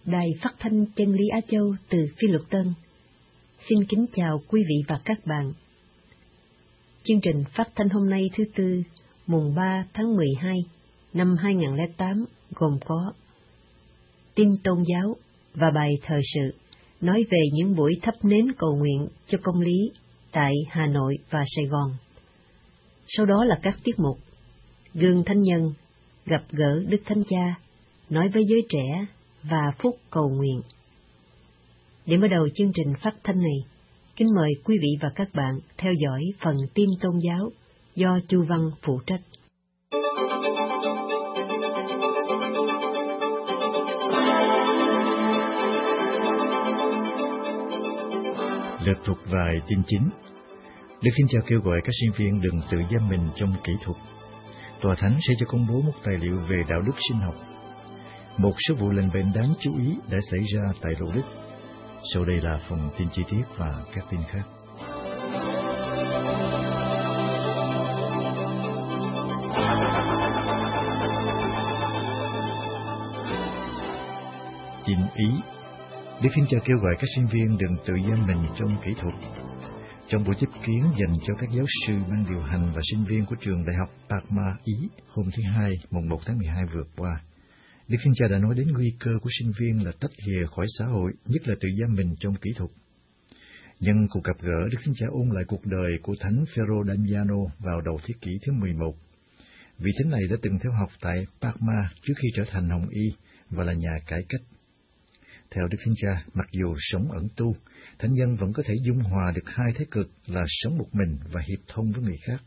Đài Phát thanh Chân lý Á Châu từ Phi Luật Tân. Xin kính chào quý vị và các bạn. Chương trình phát thanh hôm nay thứ Tư, mùng 3 tháng 12 năm 2008 gồm có tin tôn giáo và bài thời sự nói về những buổi thắp nến cầu nguyện cho công lý tại Hà Nội và Sài Gòn. Sau đó là các tiết mục Gương Thánh Nhân, gặp gỡ Đức Thánh Cha, nói với giới trẻ và phút cầu nguyện. Để mở đầu chương trình phát thanh này, kính mời quý vị và các bạn theo dõi phần tin tôn giáo do Chu Văn phụ trách. Lượt thuộc vài tin chính. Đức Thánh Cha kêu gọi các sinh viên đừng tự giam mình trong kỹ thuật. Tòa Thánh sẽ cho công bố một tài liệu về đạo đức sinh học. Một số vụ lệnh bệnh đáng chú ý đã xảy ra tại Lộ Đức. Sau đây là phần tin chi tiết và các tin khác. Tin Ý. Đức Thánh Cha kêu gọi các sinh viên đừng tự giam mình trong kỹ thuật. Trong buổi tiếp kiến dành cho các giáo sư, ban điều hành và sinh viên của trường Đại học Parma, Ý hôm thứ Hai, mùng 1 tháng 12 vừa qua, Đức Thánh Cha đã nói đến nguy cơ của sinh viên là tách lìa khỏi xã hội, nhất là tự giam mình trong kỹ thuật. Nhân cuộc gặp gỡ, Đức Thánh Cha ôn lại cuộc đời của Thánh Phêrô Damiano vào đầu thế kỷ thứ 11. Vị thánh này đã từng theo học tại Parma trước khi trở thành hồng y và là nhà cải cách. Theo Đức Thánh Cha, mặc dù sống ẩn tu, thánh nhân vẫn có thể dung hòa được hai thế cực là sống một mình và hiệp thông với người khác.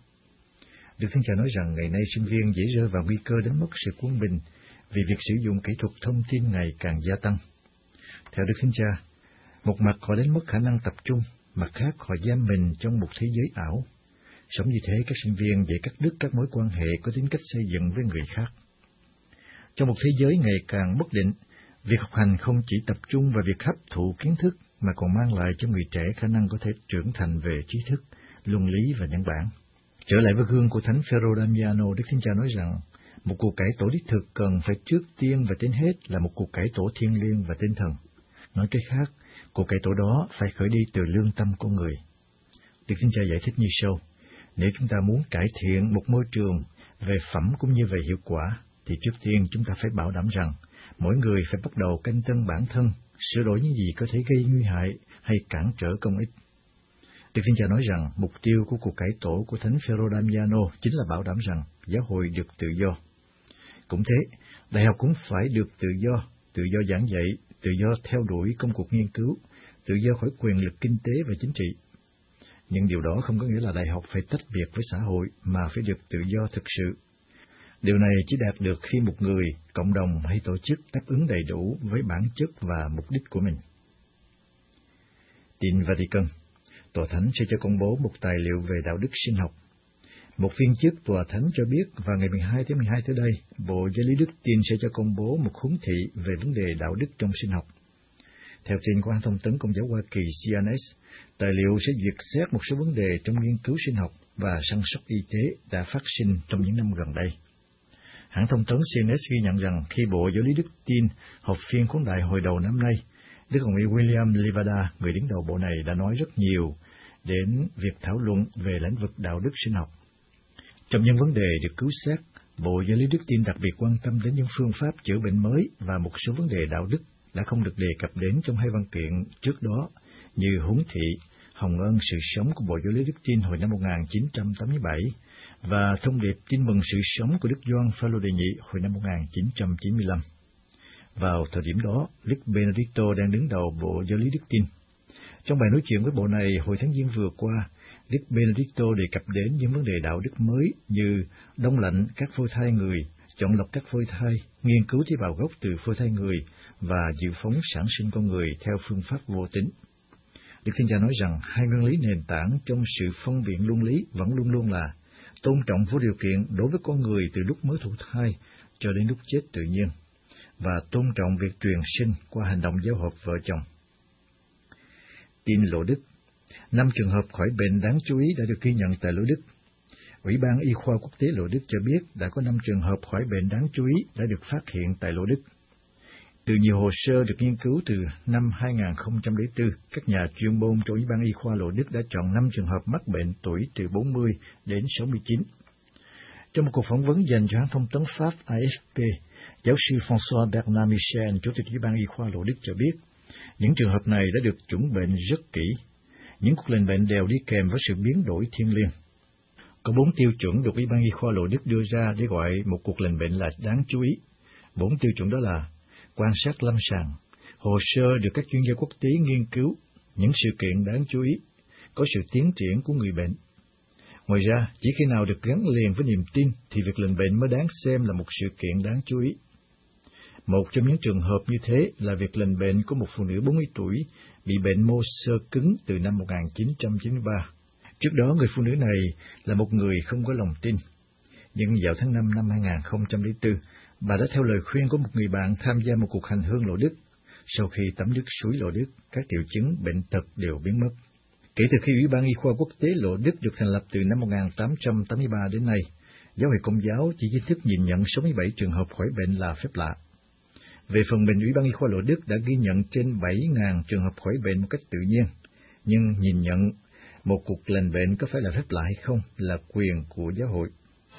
Đức Thánh Cha nói rằng ngày nay sinh viên dễ rơi vào nguy cơ đến mất sự quân bình vì việc sử dụng kỹ thuật thông tin ngày càng gia tăng. Theo Đức Thánh Cha, một mặt họ đến mất khả năng tập trung, mặt khác họ giam mình trong một thế giới ảo. Sống như thế, các sinh viên dễ cắt đứt các mối quan hệ có tính cách xây dựng với người khác. Trong một thế giới ngày càng bất định, việc học hành không chỉ tập trung vào việc hấp thụ kiến thức mà còn mang lại cho người trẻ khả năng có thể trưởng thành về trí thức, luân lý và nhân bản. Trở lại với gương của Thánh Phêrô Damiano, Đức Thánh Cha nói rằng một cuộc cải tổ đích thực cần phải trước tiên và trên hết là một cuộc cải tổ thiêng liêng và tinh thần. Nói cách khác, cuộc cải tổ đó phải khởi đi từ lương tâm con người. Đức Thánh Cha giải thích như sau: nếu chúng ta muốn cải thiện một môi trường về phẩm cũng như về hiệu quả, thì trước tiên chúng ta phải bảo đảm rằng mỗi người phải bắt đầu canh tân bản thân, sửa đổi những gì có thể gây nguy hại hay cản trở công ích. Đức Thánh Cha nói rằng mục tiêu của cuộc cải tổ của Thánh Phêrô Damiano chính là bảo đảm rằng giáo hội được tự do. Cũng thế, đại học cũng phải được tự do giảng dạy, tự do theo đuổi công cuộc nghiên cứu, tự do khỏi quyền lực kinh tế và chính trị. Nhưng điều đó không có nghĩa là đại học phải tách biệt với xã hội mà phải được tự do thực sự. Điều này chỉ đạt được khi một người, cộng đồng hay tổ chức đáp ứng đầy đủ với bản chất và mục đích của mình. Tin Vatican. Tòa Thánh sẽ cho công bố một tài liệu về đạo đức sinh học. Một viên chức Tòa Thánh cho biết vào ngày 12 tháng 12 tới đây, Bộ Giáo lý Đức Tin sẽ cho công bố một huấn thị về vấn đề đạo đức trong sinh học. Theo tin của hãng thông tấn Công giáo Hoa Kỳ CNS, tài liệu sẽ duyệt xét một số vấn đề trong nghiên cứu sinh học và săn sóc y tế đã phát sinh trong những năm gần đây. Hãng thông tấn CNS ghi nhận rằng khi Bộ Giáo lý Đức Tin họp phiên khóa đại hồi đầu năm nay, Đức Hồng y William Livada, người đứng đầu bộ này, đã nói rất nhiều đến việc thảo luận về lĩnh vực đạo đức sinh học. Trong những vấn đề được cứu xét, Bộ Giáo lý Đức Tin đặc biệt quan tâm đến những phương pháp chữa bệnh mới và một số vấn đề đạo đức đã không được đề cập đến trong hai văn kiện trước đó, như huấn thị Hồng ân sự sống của Bộ Giáo lý Đức Tin hồi năm 1987 và thông điệp tin mừng sự sống của Đức Gioan Phaolô đệ nhị hồi năm 1995. Vào thời điểm đó, Đức Benedicto đang đứng đầu Bộ Giáo lý Đức Tin. Trong bài nói chuyện với bộ này hồi tháng Giêng vừa qua, Đức Benedicto đề cập đến những vấn đề đạo đức mới như đông lạnh các phôi thai người, chọn lọc các phôi thai, nghiên cứu tế bào gốc từ phôi thai người và dự phóng sản sinh con người theo phương pháp vô tính. Đức Thánh Cha nói rằng hai nguyên lý nền tảng trong sự phân biện luân lý vẫn luôn luôn là tôn trọng vô điều kiện đối với con người từ lúc mới thụ thai cho đến lúc chết tự nhiên, và tôn trọng việc truyền sinh qua hành động giao hợp vợ chồng. Tin Lộ Đức. 5 trường hợp khỏi bệnh đáng chú ý đã được ghi nhận tại Lộ Đức. Ủy ban Y khoa Quốc tế Lộ Đức cho biết đã có 5 trường hợp khỏi bệnh đáng chú ý đã được phát hiện tại Lộ Đức. Từ nhiều hồ sơ được nghiên cứu từ năm 2004, các nhà chuyên môn trong Ủy ban Y khoa Lộ Đức đã chọn 5 trường hợp mắc bệnh tuổi từ 40 đến 69. Trong một cuộc phỏng vấn dành cho hãng thông tấn Pháp AFP, giáo sư François Bernard Michel, Chủ tịch Ủy ban Y khoa Lộ Đức cho biết, những trường hợp này đã được chẩn bệnh rất kỹ. Những cuộc lệnh bệnh đều đi kèm với sự biến đổi thiêng liêng. Có 4 tiêu chuẩn được Ủy ban Y khoa Lộ Đức đưa ra để gọi một cuộc lệnh bệnh là đáng chú ý. 4 tiêu chuẩn đó là quan sát lâm sàng, hồ sơ được các chuyên gia quốc tế nghiên cứu, những sự kiện đáng chú ý, có sự tiến triển của người bệnh. Ngoài ra, chỉ khi nào được gắn liền với niềm tin thì việc lệnh bệnh mới đáng xem là một sự kiện đáng chú ý. Một trong những trường hợp như thế là việc lệnh bệnh của một phụ nữ 40 tuổi bị bệnh mô xơ cứng từ năm 1993. Trước đó, người phụ nữ này là một người không có lòng tin. Nhưng vào tháng 5 năm 2004, bà đã theo lời khuyên của một người bạn tham gia một cuộc hành hương Lộ Đức. Sau khi tắm nước suối Lộ Đức, các triệu chứng bệnh tật đều biến mất. Kể từ khi Ủy ban Y khoa Quốc tế Lộ Đức được thành lập từ năm 1883 đến nay, Giáo hội Công giáo chỉ chính thức nhìn nhận 67 trường hợp khỏi bệnh là phép lạ. Về phần mình, Ủy ban Y khoa Lộ Đức đã ghi nhận trên 7.000 trường hợp khỏi bệnh một cách tự nhiên, nhưng nhìn nhận một cuộc lành bệnh có phải là phép lạ hay không là quyền của giáo hội.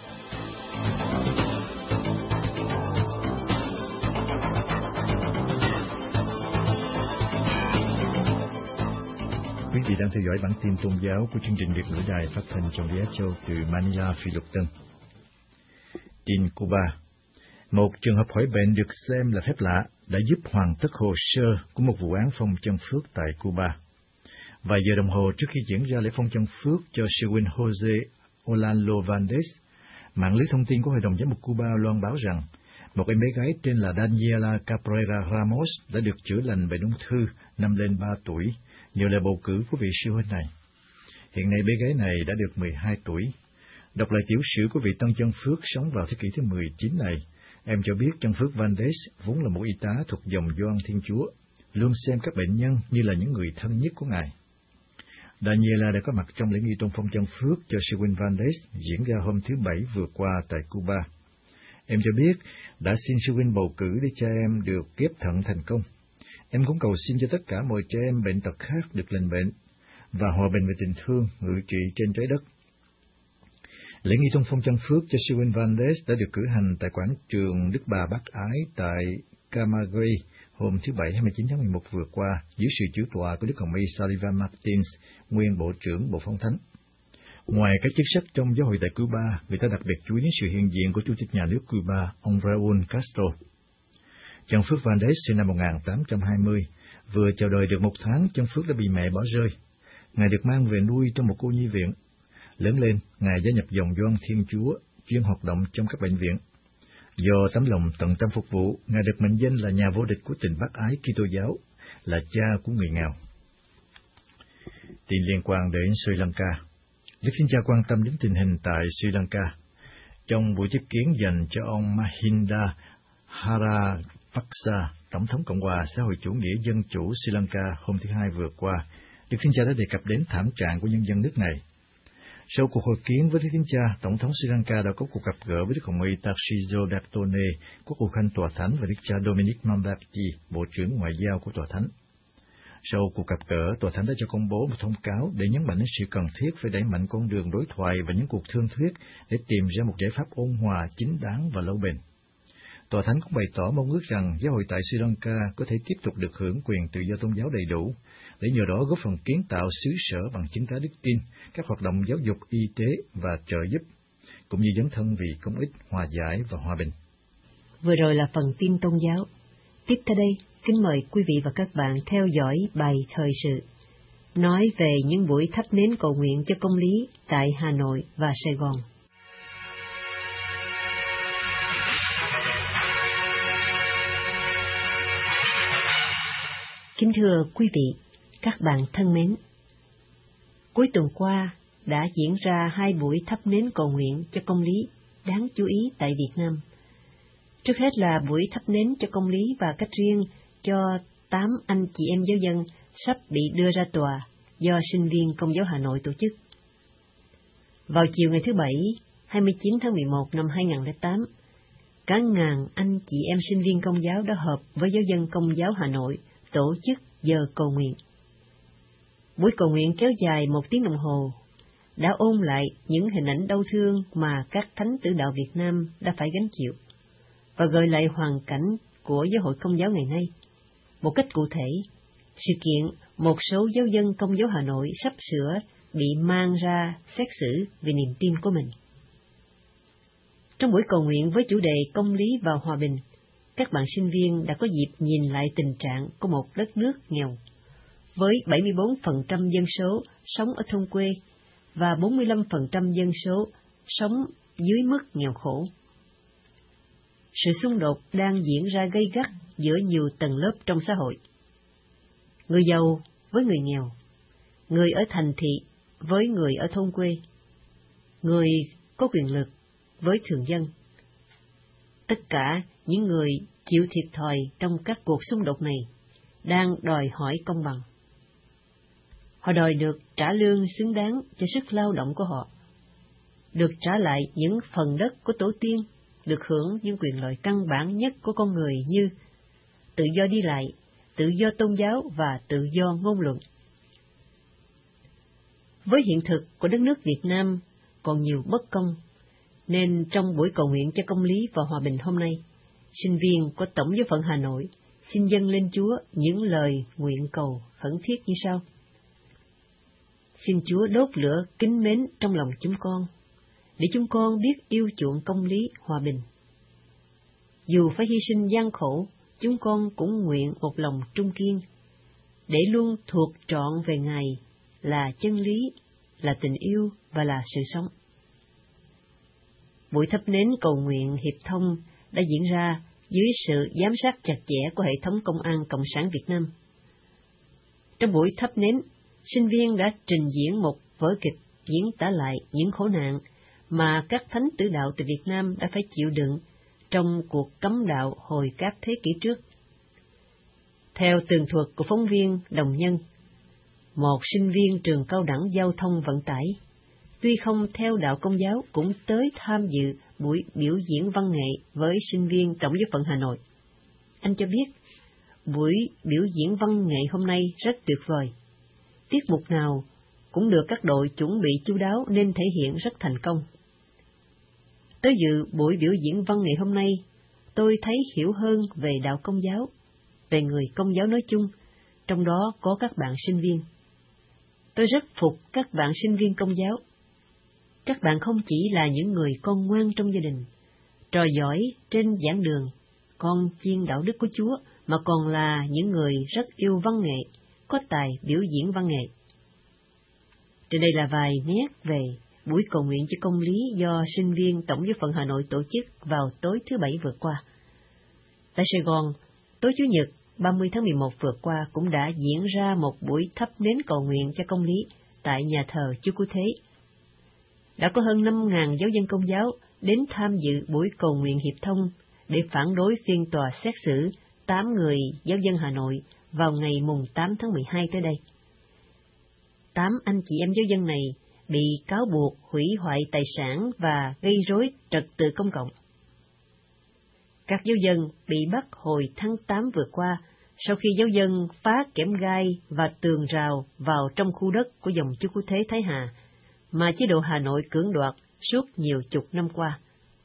Quý vị đang theo dõi bản tin tôn giáo của chương trình Việt ngữ đài phát thanh trong Á Châu từ Manila, Philippines. Tin Cuba. Một trường hợp khỏi bệnh được xem là phép lạ đã giúp hoàn tất hồ sơ của một vụ án phong chân phước tại Cuba. Vài giờ đồng hồ trước khi diễn ra lễ phong chân phước cho sư huynh Jose Orlando Valdez, mạng lưới thông tin của Hội đồng Giám mục Cuba loan báo rằng một em bé gái tên là Daniela Cabrera Ramos đã được chữa lành bệnh ung thư năm lên 3 tuổi nhờ lời bầu cử của vị sư huynh này. Hiện nay bé gái này đã được 12 tuổi. Đọc lại tiểu sử của vị tân chân phước sống vào thế kỷ thứ 19 này, em cho biết chân phước Valdez vốn là một y tá thuộc dòng Gioan Thiên Chúa, luôn xem các bệnh nhân như là những người thân nhất của Ngài. Daniela đã có mặt trong lễ nghi tôn phong chân phước cho sư huynh Valdez diễn ra hôm thứ Bảy vừa qua tại Cuba. Em cho biết đã xin sư huynh bầu cử để cha em được ghép thận thành công. Em cũng cầu xin cho tất cả mọi trẻ em bệnh tật khác được lành bệnh và hòa bình và tình thương ngự trị trên trái đất. Lễ nghi tôn phong chân phước cho sư huynh Valdez đã được cử hành tại quảng trường Đức Bà Bác Ái tại Camagüey hôm thứ Bảy 29 tháng 11 vừa qua dưới sự chủ tọa của Đức Hồng Y Sullivan Martins, nguyên Bộ trưởng Bộ Phong Thánh. Ngoài các chức sắc trong giáo hội tại Cuba, người ta đặc biệt chú ý đến sự hiện diện của Chủ tịch Nhà nước Cuba, ông Raúl Castro. Chân phước Valdez sinh năm 1820, vừa chào đời được 1 tháng, chân phước đã bị mẹ bỏ rơi. Ngài được mang về nuôi trong một cô nhi viện. Lớn lên, Ngài gia nhập dòng Gioan Thiên Chúa, chuyên hoạt động trong các bệnh viện. Do tấm lòng tận tâm phục vụ, Ngài được mệnh danh là nhà vô địch của tình bác ái Kitô giáo, là cha của người nghèo. Tin liên quan đến Sri Lanka. Đức Thánh Cha quan tâm đến tình hình tại Sri Lanka. Trong buổi tiếp kiến dành cho ông Mahinda Rajapaksa, Tổng thống Cộng hòa xã hội chủ nghĩa dân chủ Sri Lanka hôm thứ Hai vừa qua, Đức Thánh Cha đã đề cập đến thảm trạng của nhân dân nước này. Sau cuộc hội kiến với Đức Thánh Cha, Tổng thống Sri Lanka đã có cuộc gặp gỡ với Đức Hồng Y Tarcísio Bertone, Quốc vụ khanh Tòa Thánh, và Đức cha Dominic Mambachi, Bộ trưởng Ngoại giao của Tòa Thánh. Sau cuộc gặp gỡ, Tòa Thánh đã cho công bố một thông cáo để nhấn mạnh đến sự cần thiết phải đẩy mạnh con đường đối thoại và những cuộc thương thuyết để tìm ra một giải pháp ôn hòa, chính đáng và lâu bền. Tòa Thánh cũng bày tỏ mong ước rằng giáo hội tại Sri Lanka có thể tiếp tục được hưởng quyền tự do tôn giáo đầy đủ, để nhờ đó góp phần kiến tạo xứ sở bằng chứng tá đức tin, các hoạt động giáo dục, y tế và trợ giúp, cũng như dấn thân vì công ích, hòa giải và hòa bình. Vừa rồi là phần tin tôn giáo. Tiếp theo đây, kính mời quý vị và các bạn theo dõi bài thời sự, nói về những buổi thắp nến cầu nguyện cho công lý tại Hà Nội và Sài Gòn. Kính thưa quý vị, các bạn thân mến, cuối tuần qua đã diễn ra 2 buổi thắp nến cầu nguyện cho công lý đáng chú ý tại Việt Nam. Trước hết là buổi thắp nến cho công lý và cách riêng cho 8 anh chị em giáo dân sắp bị đưa ra tòa do sinh viên Công giáo Hà Nội tổ chức. Vào chiều ngày thứ Bảy, 29 tháng 11 năm 2008, cả ngàn anh chị em sinh viên Công giáo đã họp với giáo dân Công giáo Hà Nội tổ chức giờ cầu nguyện. Buổi cầu nguyện kéo dài 1 tiếng đồng hồ, đã ôn lại những hình ảnh đau thương mà các thánh tử đạo Việt Nam đã phải gánh chịu, và gợi lại hoàn cảnh của giáo hội Công giáo ngày nay. Một cách cụ thể, sự kiện một số giáo dân Công giáo Hà Nội sắp sửa bị mang ra xét xử vì niềm tin của mình. Trong buổi cầu nguyện với chủ đề công lý và hòa bình, các bạn sinh viên đã có dịp nhìn lại tình trạng của một đất nước nghèo, với 74% dân số sống ở thôn quê và 45% dân số sống dưới mức nghèo khổ. Sự xung đột đang diễn ra gay gắt giữa nhiều tầng lớp trong xã hội. Người giàu với người nghèo, người ở thành thị với người ở thôn quê, người có quyền lực với thường dân. Tất cả những người chịu thiệt thòi trong các cuộc xung đột này đang đòi hỏi công bằng. Họ đòi được trả lương xứng đáng cho sức lao động của họ, được trả lại những phần đất của tổ tiên, được hưởng những quyền lợi căn bản nhất của con người như tự do đi lại, tự do tôn giáo và tự do ngôn luận. Với hiện thực của đất nước Việt Nam còn nhiều bất công, nên trong buổi cầu nguyện cho công lý và hòa bình hôm nay, sinh viên của Tổng giáo phận Hà Nội xin dâng lên Chúa những lời nguyện cầu khẩn thiết như sau. Xin Chúa đốt lửa kính mến trong lòng chúng con, để chúng con biết yêu chuộng công lý hòa bình. Dù phải hy sinh gian khổ, chúng con cũng nguyện một lòng trung kiên, để luôn thuộc trọn về Ngài là chân lý, là tình yêu và là sự sống. Buổi thắp nến cầu nguyện hiệp thông đã diễn ra dưới sự giám sát chặt chẽ của hệ thống công an Cộng sản Việt Nam. Trong buổi thắp nến, sinh viên đã trình diễn một vở kịch diễn tả lại những khổ nạn mà các thánh tử đạo từ Việt Nam đã phải chịu đựng trong cuộc cấm đạo hồi các thế kỷ trước. Theo tường thuật của phóng viên Đồng Nhân, một sinh viên trường cao đẳng giao thông vận tải, tuy không theo đạo Công giáo cũng tới tham dự buổi biểu diễn văn nghệ với sinh viên Tổng giáo phận Hà Nội. Anh cho biết, buổi biểu diễn văn nghệ hôm nay rất tuyệt vời. Tiết mục nào cũng được các đội chuẩn bị chu đáo nên thể hiện rất thành công. Tới dự buổi biểu diễn văn nghệ hôm nay, tôi thấy hiểu hơn về đạo Công giáo, về người Công giáo nói chung, trong đó có các bạn sinh viên. Tôi rất phục các bạn sinh viên Công giáo. Các bạn không chỉ là những người con ngoan trong gia đình, trò giỏi trên giảng đường, con chiên đạo đức của Chúa, mà còn là những người rất yêu văn nghệ, có tài biểu diễn văn nghệ. Trên đây là vài nét về buổi cầu nguyện cho công lý do sinh viên Tổng giáo phận Hà Nội tổ chức vào tối thứ Bảy vừa qua. Tại Sài Gòn, tối Chủ nhật 30 tháng 11 vừa qua cũng đã diễn ra một buổi thắp nến cầu nguyện cho công lý tại nhà thờ Chúa Cứu Thế. Đã có hơn 5.000 giáo dân Công giáo đến tham dự buổi cầu nguyện hiệp thông để phản đối phiên tòa xét xử 8 người giáo dân Hà Nội vào ngày mùng 8 tháng 12 tới đây. 8 anh chị em giáo dân này bị cáo buộc hủy hoại tài sản và gây rối trật tự công cộng. Các giáo dân bị bắt hồi tháng 8 vừa qua sau khi giáo dân phá kẽm gai và tường rào vào trong khu đất của dòng Chúa Cứu Thế Thái Hà mà chế độ Hà Nội cưỡng đoạt suốt nhiều chục năm qua.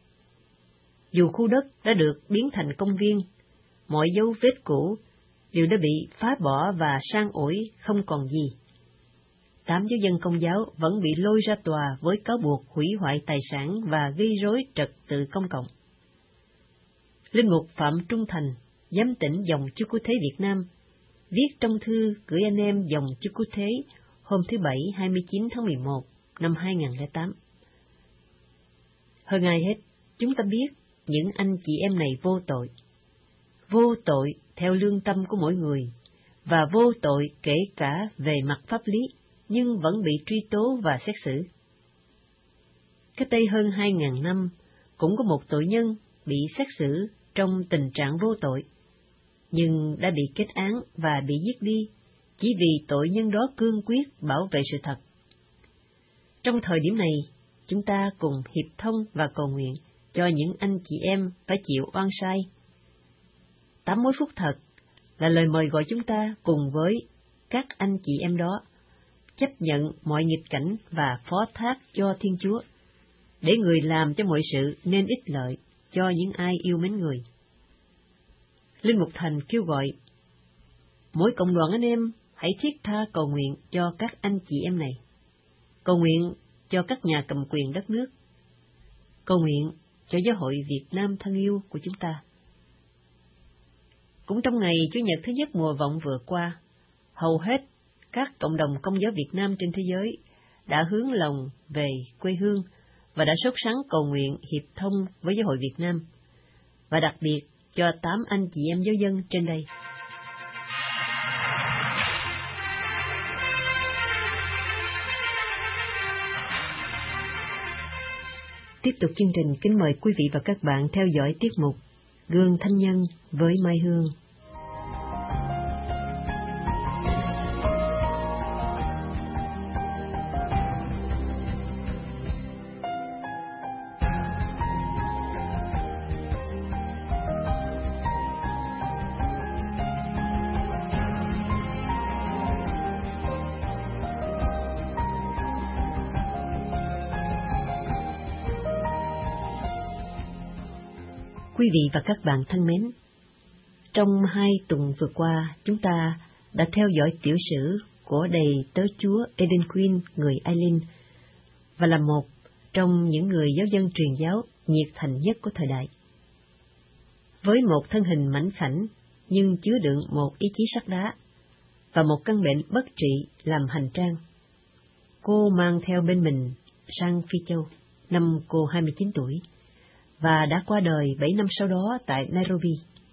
Dù khu đất đã được biến thành công viên, mọi dấu vết cũ đều đã bị phá bỏ và san ủi không còn gì. 8 giáo dân Công giáo vẫn bị lôi ra tòa với cáo buộc hủy hoại tài sản và gây rối trật tự công cộng. Linh mục Phạm Trung Thành, giám tỉnh dòng Chúa Cứu Thế Việt Nam, viết trong thư gửi anh em dòng Chúa Cứu Thế hôm thứ Bảy 29 tháng 11 năm 2008. Hơn ai hết, chúng ta biết những anh chị em này vô tội theo lương tâm của mỗi người, và vô tội kể cả về mặt pháp lý, nhưng vẫn bị truy tố và xét xử. Cách đây hơn 2.000 năm, cũng có một tội nhân bị xét xử trong tình trạng vô tội, nhưng đã bị kết án và bị giết đi, chỉ vì tội nhân đó cương quyết bảo vệ sự thật. Trong thời điểm này, chúng ta cùng hiệp thông và cầu nguyện cho những anh chị em phải chịu oan sai. 8 mối phúc thật là lời mời gọi chúng ta cùng với các anh chị em đó chấp nhận mọi nghịch cảnh và phó thác cho Thiên Chúa, để Người làm cho mọi sự nên ích lợi cho những ai yêu mến Người. Linh Mục Thành kêu gọi mỗi cộng đoàn anh em hãy thiết tha cầu nguyện cho các anh chị em này, cầu nguyện cho các nhà cầm quyền đất nước, cầu nguyện cho giáo hội Việt Nam thân yêu của chúng ta. Cũng trong ngày Chủ nhật thứ nhất mùa vọng vừa qua, hầu hết các cộng đồng Công giáo Việt Nam trên thế giới đã hướng lòng về quê hương và đã sốt sắng cầu nguyện hiệp thông với giáo hội Việt Nam, và đặc biệt cho 8 anh chị em giáo dân trên đây. Tiếp tục chương trình, kính mời quý vị và các bạn theo dõi tiết mục Gương Thánh Nhân với Mai Hương. Quý vị và các bạn thân mến, trong 2 tuần vừa qua, chúng ta đã theo dõi tiểu sử của đầy tớ Chúa Eden Queen, người Ireland, và là một trong những người giáo dân truyền giáo nhiệt thành nhất của thời đại. Với một thân hình mảnh khảnh nhưng chứa đựng một ý chí sắt đá và một căn bệnh bất trị làm hành trang, cô mang theo bên mình sang Phi Châu năm cô 29 tuổi, và đã qua đời 7 năm sau đó tại Nairobi.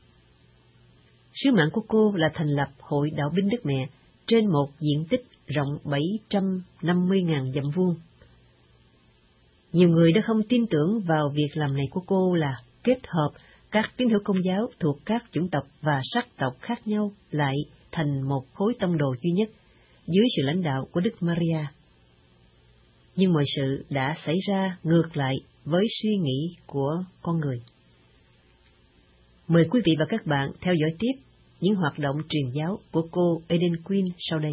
Sứ mạng của cô là thành lập Hội Đạo binh Đức Mẹ trên một diện tích rộng 750.000 dặm vuông. Nhiều người đã không tin tưởng vào việc làm này của cô là kết hợp các tín hữu Công giáo thuộc các chủng tộc và sắc tộc khác nhau lại thành một khối tông đồ duy nhất dưới sự lãnh đạo của Đức Maria. Nhưng mọi sự đã xảy ra ngược lại với suy nghĩ của con người. Mời quý vị và các bạn theo dõi tiếp những hoạt động truyền giáo của cô Eden Queen sau đây.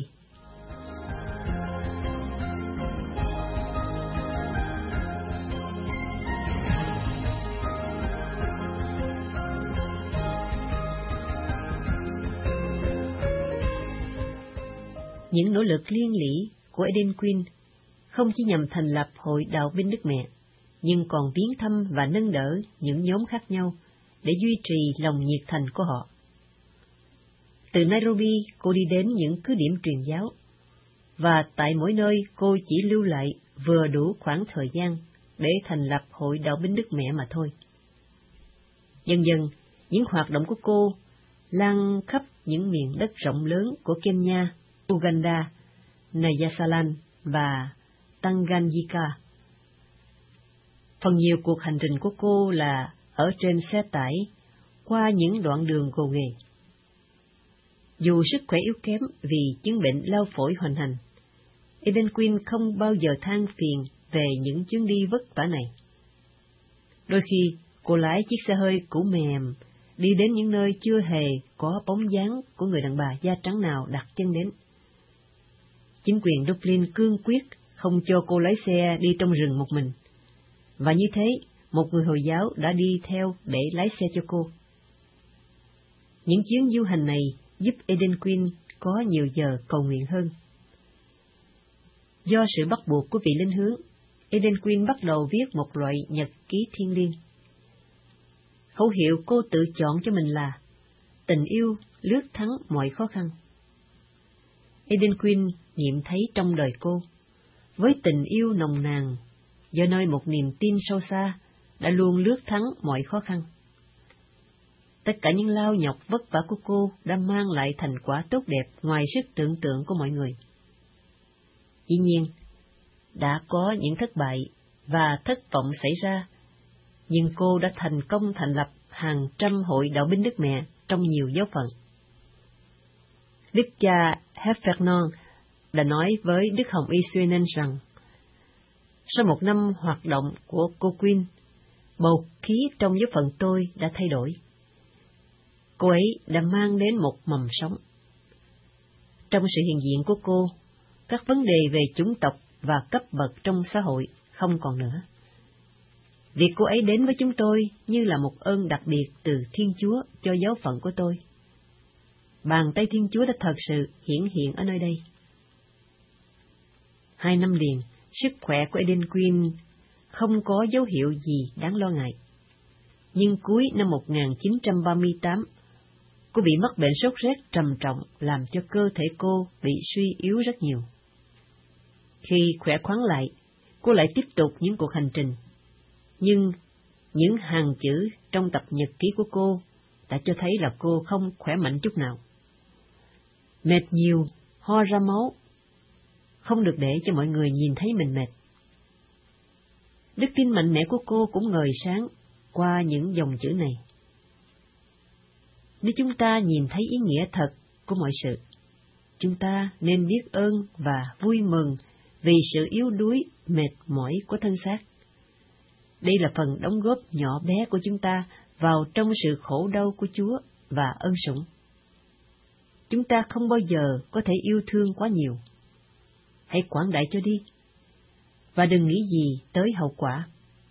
Những nỗ lực liên lỉ của Eden Queen không chỉ nhằm thành lập Hội Đạo binh Đức Mẹ, nhưng còn viếng thăm và nâng đỡ những nhóm khác nhau để duy trì lòng nhiệt thành của họ. Từ Nairobi, cô đi đến những cứ điểm truyền giáo, và tại mỗi nơi cô chỉ lưu lại vừa đủ khoảng thời gian để thành lập Hội Đạo binh Đức Mẹ mà thôi. Dần dần, những hoạt động của cô lan khắp những miền đất rộng lớn của Kenya, Uganda, Nyasaland và Tanganyika. Phần nhiều cuộc hành trình của cô là ở trên xe tải, qua những đoạn đường gồ ghề. Dù sức khỏe yếu kém vì chứng bệnh lao phổi hoành hành, Eden Queen không bao giờ than phiền về những chuyến đi vất vả này. Đôi khi, cô lái chiếc xe hơi cũ mềm, đi đến những nơi chưa hề có bóng dáng của người đàn bà da trắng nào đặt chân đến. Chính quyền Dublin cương quyết không cho cô lái xe đi trong rừng một mình, và như thế, một người Hồi giáo đã đi theo để lái xe cho cô. Những chuyến du hành này giúp Eden Queen có nhiều giờ cầu nguyện hơn. Do sự bắt buộc của vị linh hướng, Eden Queen bắt đầu viết một loại nhật ký thiêng liêng. Khẩu hiệu cô tự chọn cho mình là tình yêu lướt thắng mọi khó khăn. Eden Queen nghiệm thấy trong đời cô, với tình yêu nồng nàn, do nơi một niềm tin sâu xa, đã luôn lướt thắng mọi khó khăn. Tất cả những lao nhọc vất vả của cô đã mang lại thành quả tốt đẹp ngoài sức tưởng tượng của mọi người. Dĩ nhiên, đã có những thất bại và thất vọng xảy ra, nhưng cô đã thành công thành lập hàng trăm hội đạo binh Đức Mẹ trong nhiều giáo phận. Đức cha Heffernan đã nói với Đức Hồng Y Suenen rằng, sau một năm hoạt động của cô Queen, bầu khí trong số phận tôi đã thay đổi. Cô ấy đã mang đến một mầm sống. Trong sự hiện diện của cô, các vấn đề về chủng tộc và cấp bậc trong xã hội không còn nữa. Việc cô ấy đến với chúng tôi như là một ơn đặc biệt từ Thiên Chúa cho giáo phận của tôi. Bàn tay Thiên Chúa đã thật sự hiển hiện ở nơi đây. 2 năm liền, sức khỏe của Eden Queen không có dấu hiệu gì đáng lo ngại. Nhưng cuối năm 1938, cô bị mắc bệnh sốt rét trầm trọng làm cho cơ thể cô bị suy yếu rất nhiều. Khi khỏe khoắn lại, cô lại tiếp tục những cuộc hành trình. Nhưng những hàng chữ trong tập nhật ký của cô đã cho thấy là cô không khỏe mạnh chút nào. Mệt nhiều, ho ra máu, không được để cho mọi người nhìn thấy mình mệt. Đức tin mạnh mẽ của cô cũng ngời sáng qua những dòng chữ này. Nếu chúng ta nhìn thấy ý nghĩa thật của mọi sự, chúng ta nên biết ơn và vui mừng vì sự yếu đuối, mệt mỏi của thân xác. Đây là phần đóng góp nhỏ bé của chúng ta vào trong sự khổ đau của Chúa và ân sủng. Chúng ta không bao giờ có thể yêu thương quá nhiều. Hãy quảng đại cho đi, và đừng nghĩ gì tới hậu quả.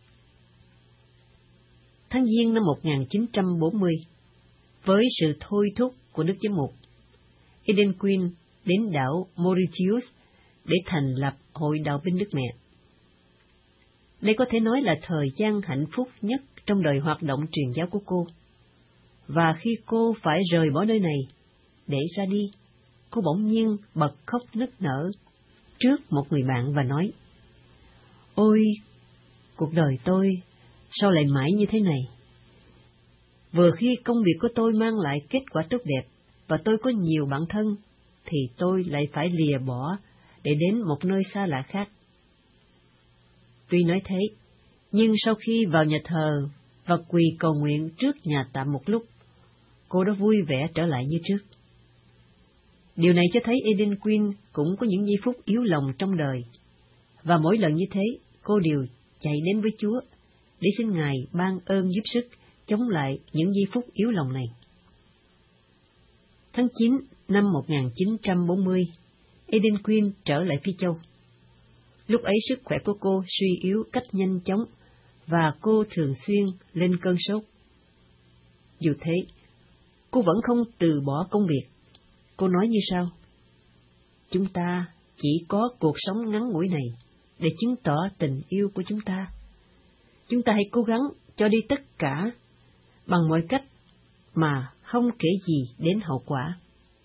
Tháng Giêng năm 1940, với sự thôi thúc của Đức Giám mục, Eden Queen đến đảo Mauritius để thành lập Hội Đạo binh Đức Mẹ. Đây có thể nói là thời gian hạnh phúc nhất trong đời hoạt động truyền giáo của cô. Và khi cô phải rời bỏ nơi này để ra đi, cô bỗng nhiên bật khóc nức nở trước một người bạn và nói: "Ôi, cuộc đời tôi sao lại mãi như thế này? Vừa khi công việc của tôi mang lại kết quả tốt đẹp và tôi có nhiều bạn thân, thì tôi lại phải lìa bỏ để đến một nơi xa lạ khác." Tuy nói thế, nhưng sau khi vào nhà thờ và quỳ cầu nguyện trước nhà tạm một lúc, cô đã vui vẻ trở lại như trước. Điều này cho thấy Eden Queen cũng có những giây phút yếu lòng trong đời, và mỗi lần như thế, cô đều chạy đến với Chúa để xin Ngài ban ơn giúp sức chống lại những giây phút yếu lòng này. Tháng 9 năm 1940, Eden Queen trở lại Phi Châu. Lúc ấy sức khỏe của cô suy yếu cách nhanh chóng, và cô thường xuyên lên cơn sốt. Dù thế, cô vẫn không từ bỏ công việc. Cô nói như sau: "Chúng ta chỉ có cuộc sống ngắn ngủi này để chứng tỏ tình yêu của chúng ta. Chúng ta hãy cố gắng cho đi tất cả bằng mọi cách mà không kể gì đến hậu quả."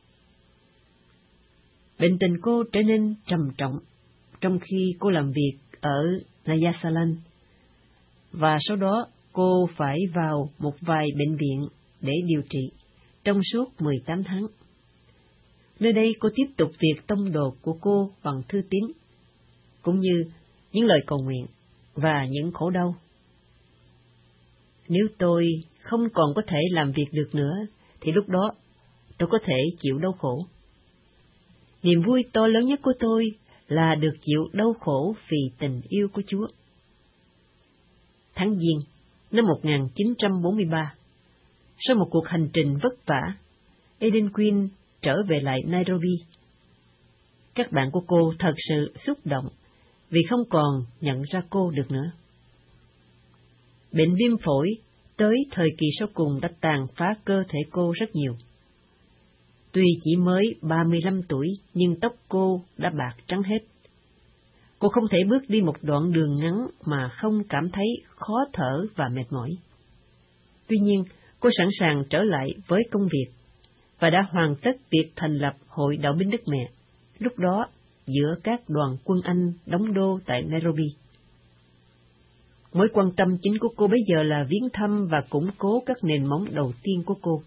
Bệnh tình cô trở nên trầm trọng trong khi cô làm việc ở Nyasaland, và sau đó cô phải vào một vài bệnh viện để điều trị trong suốt 18 tháng. Nơi đây cô tiếp tục việc tông đồ của cô bằng thư tín, cũng như những lời cầu nguyện và những khổ đau. "Nếu tôi không còn có thể làm việc được nữa, thì lúc đó tôi có thể chịu đau khổ. Niềm vui to lớn nhất của tôi là được chịu đau khổ vì tình yêu của Chúa." Tháng Giêng năm 1943, sau một cuộc hành trình vất vả, Eden Queen trở về lại Nairobi. Các bạn của cô thật sự xúc động vì không còn nhận ra cô được nữa. Bệnh viêm phổi tới thời kỳ sau cùng đã tàn phá cơ thể cô rất nhiều. Tuy chỉ mới 35 tuổi, nhưng tóc cô đã bạc trắng hết. Cô không thể bước đi một đoạn đường ngắn mà không cảm thấy khó thở và mệt mỏi. Tuy nhiên, cô sẵn sàng trở lại với công việc, và đã hoàn tất việc thành lập Hội Đạo binh Đức Mẹ, lúc đó giữa các đoàn quân Anh đóng đô tại Nairobi. Mối quan tâm chính của cô bây giờ là viếng thăm và củng cố các nền móng đầu tiên của cô.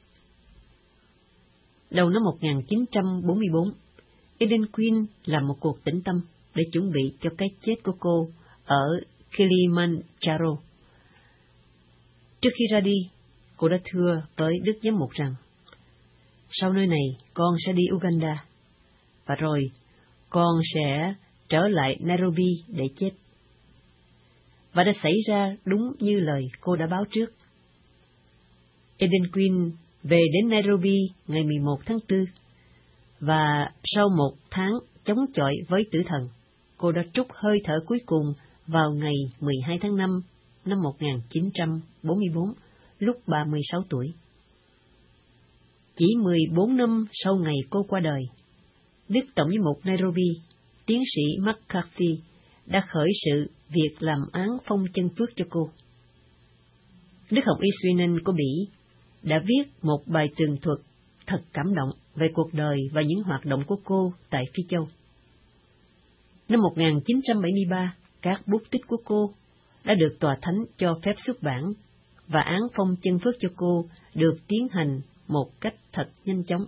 Đầu năm 1944, Eden Queen làm một cuộc tĩnh tâm để chuẩn bị cho cái chết của cô ở Kilimanjaro. Trước khi ra đi, cô đã thưa với Đức Giám mục rằng: "Sau nơi này, con sẽ đi Uganda, và rồi con sẽ trở lại Nairobi để chết." và đã xảy ra đúng như lời cô đã báo trước. Eden Queen về đến Nairobi ngày 11 tháng 4, và sau một tháng chống chọi với tử thần, cô đã trút hơi thở cuối cùng vào ngày 12 tháng 5 năm 1944, lúc 36 tuổi. Chỉ 14 năm sau ngày cô qua đời, Đức Tổng giám mục Nairobi, tiến sĩ McCarthy, đã khởi sự việc làm án phong chân phước cho cô. Đức Hồng Y Suinen của Bỉ đã viết một bài tường thuật thật cảm động về cuộc đời và những hoạt động của cô tại Phi Châu. Năm 1973, các bút tích của cô đã được Tòa Thánh cho phép xuất bản, và án phong chân phước cho cô được tiến hành một cách thật nhanh chóng.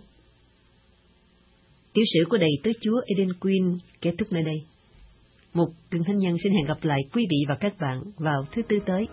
Tiểu sử của đầy tớ Chúa Eden Queen kết thúc nơi đây. Mục Trường Thánh Nhân xin hẹn gặp lại quý vị và các bạn vào thứ Tư tới.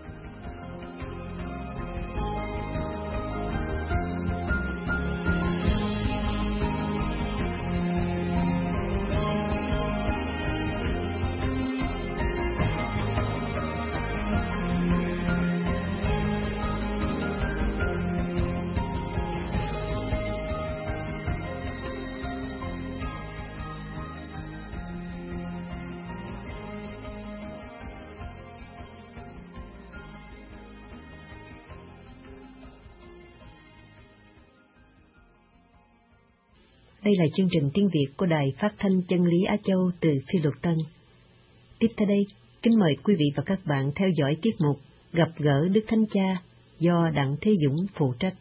Đây là chương trình tiếng Việt của Đài Phát thanh Chân lý Á Châu từ Phi Luật Tân. Tiếp theo đây, kính mời quý vị và các bạn theo dõi tiết mục Gặp gỡ Đức Thánh Cha do Đặng Thế Dũng phụ trách.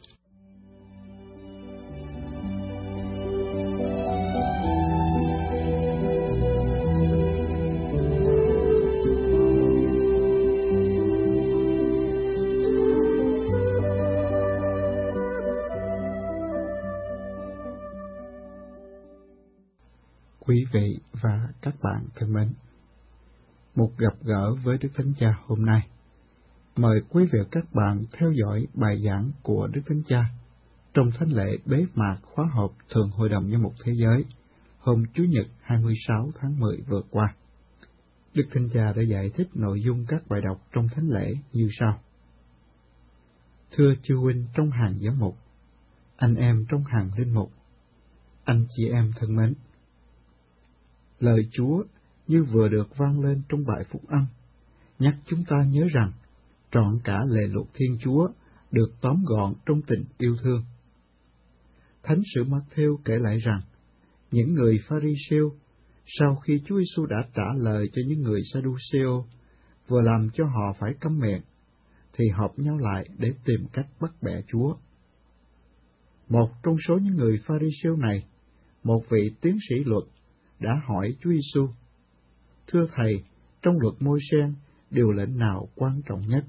Quý vị và các bạn thân mến, một gặp gỡ với Đức Thánh Cha hôm nay. Mời quý vị và các bạn theo dõi bài giảng của Đức Thánh Cha trong thánh lễ bế mạc khóa họp Thường Hội đồng Giám mục Thế giới hôm Chủ nhật 26 tháng 10 vừa qua. Đức Thánh Cha đã giải thích nội dung các bài đọc trong thánh lễ như sau. Thưa chư huynh trong hàng giám mục, anh em trong hàng linh mục, anh chị em thân mến, lời Chúa như vừa được vang lên trong bài phúc âm, nhắc chúng ta nhớ rằng trọn cả lề luật Thiên Chúa được tóm gọn trong tình yêu thương. Thánh sử Mác-thêu kể lại rằng, những người Pha-ri-siêu, sau khi Chúa Giêsu đã trả lời cho những người Sa-đu-xê-ô, vừa làm cho họ phải câm miệng, thì họp nhau lại để tìm cách bắt bẻ Chúa. Một trong số những người Pha-ri-siêu này, một vị tiến sĩ luật, đã hỏi Chúa Giêsu: Thưa Thầy, trong luật Môi-se, điều lệnh nào quan trọng nhất?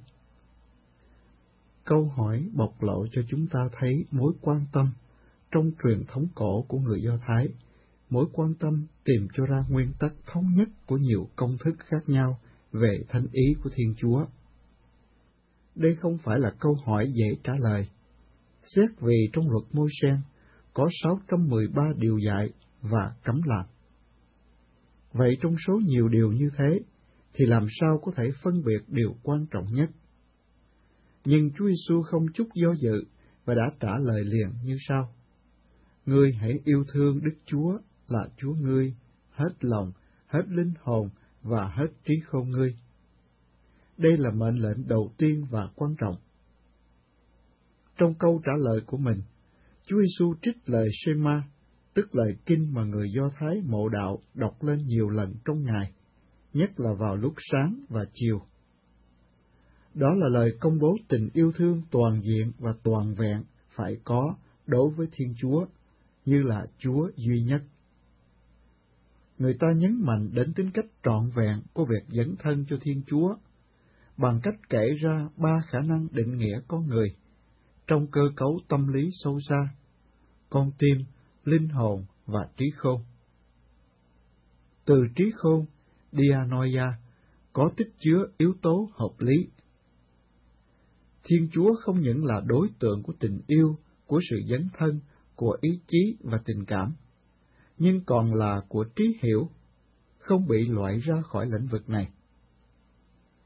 Câu hỏi bộc lộ cho chúng ta thấy mối quan tâm trong truyền thống cổ của người Do Thái, mối quan tâm tìm cho ra nguyên tắc thống nhất của nhiều công thức khác nhau về thánh ý của Thiên Chúa. Đây không phải là câu hỏi dễ trả lời, xét vì trong luật Môi-se có 613 điều dạy và cấm làm. Vậy trong số nhiều điều như thế, thì làm sao có thể phân biệt điều quan trọng nhất? Nhưng Chúa Giêsu không chút do dự và đã trả lời liền như sau: Ngươi hãy yêu thương Đức Chúa là Chúa ngươi hết lòng, hết linh hồn và hết trí khôn ngươi. Đây là mệnh lệnh đầu tiên và quan trọng. Trong câu trả lời của mình, Chúa Giêsu trích lời Sê-ma, tức lời kinh mà người Do Thái mộ đạo đọc lên nhiều lần trong ngày, nhất là vào lúc sáng và chiều. Đó là lời công bố tình yêu thương toàn diện và toàn vẹn phải có đối với Thiên Chúa, như là Chúa duy nhất. Người ta nhấn mạnh đến tính cách trọn vẹn của việc dấn thân cho Thiên Chúa, bằng cách kể ra 3 khả năng định nghĩa con người, trong cơ cấu tâm lý sâu xa, con tim, linh hồn và trí khôn. Từ trí khôn, dianoia, có tích chứa yếu tố hợp lý. Thiên Chúa không những là đối tượng của tình yêu, của sự dấn thân, của ý chí và tình cảm, nhưng còn là của trí hiểu, không bị loại ra khỏi lĩnh vực này.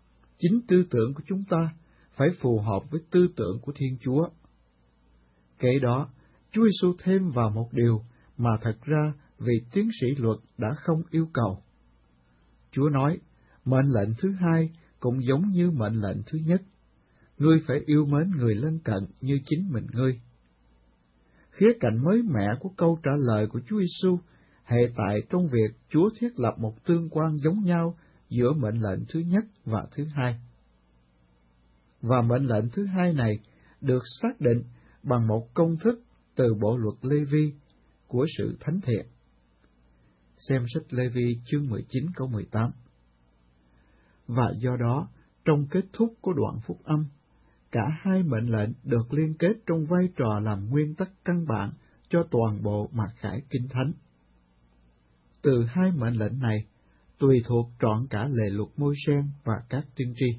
chính tư tưởng của chúng ta phải phù hợp với tư tưởng của Thiên Chúa. Kể đó, Chúa Giêsu thêm vào một điều mà thật ra vị tiến sĩ luật đã không yêu cầu. Chúa nói, mệnh lệnh thứ hai cũng giống như mệnh lệnh thứ nhất. Ngươi phải yêu mến người lân cận như chính mình ngươi. Khía cạnh mới mẻ của câu trả lời của Chúa Giêsu hệ tại trong việc Chúa thiết lập một tương quan giống nhau giữa mệnh lệnh thứ nhất và thứ hai. Và mệnh lệnh thứ hai này được xác định bằng một công thức từ bộ luật Lê-vi của sự thánh thiện. Xem sách Lê-vi chương 19 câu 18. Và do đó, trong kết thúc của đoạn phúc âm, cả hai mệnh lệnh được liên kết trong vai trò làm nguyên tắc căn bản cho toàn bộ mặc khải Kinh Thánh. Từ hai mệnh lệnh này, tùy thuộc trọn cả lề luật Môi-se và các tiên tri.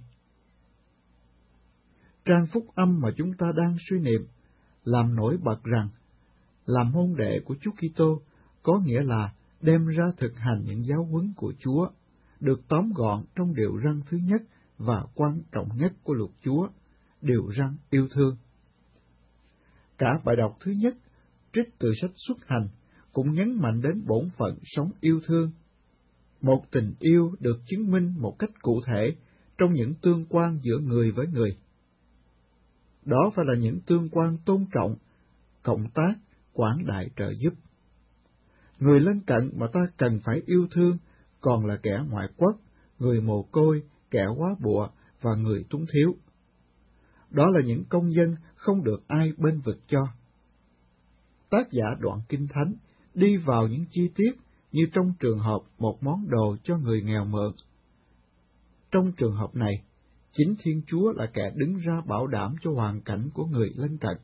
Trang phúc âm mà chúng ta đang suy niệm làm nổi bật rằng làm môn đệ của Chúa Kitô có nghĩa là đem ra thực hành những giáo huấn của Chúa, được tóm gọn trong điều răn thứ nhất và quan trọng nhất của luật Chúa, điều răn yêu thương. Cả bài đọc thứ nhất, trích từ sách Xuất Hành, cũng nhấn mạnh đến bổn phận sống yêu thương. Một tình yêu được chứng minh một cách cụ thể trong những tương quan giữa người với người. Đó phải là những tương quan tôn trọng, cộng tác, quảng đại trợ giúp. Người lân cận mà ta cần phải yêu thương còn là kẻ ngoại quốc, người mồ côi, kẻ quá bụa và người túng thiếu. Đó là những công dân không được ai bênh vực cho. Tác giả đoạn Kinh Thánh đi vào những chi tiết như trong trường hợp một món đồ cho người nghèo mượn. Trong trường hợp này, chính Thiên Chúa là kẻ đứng ra bảo đảm cho hoàn cảnh của người lân cận.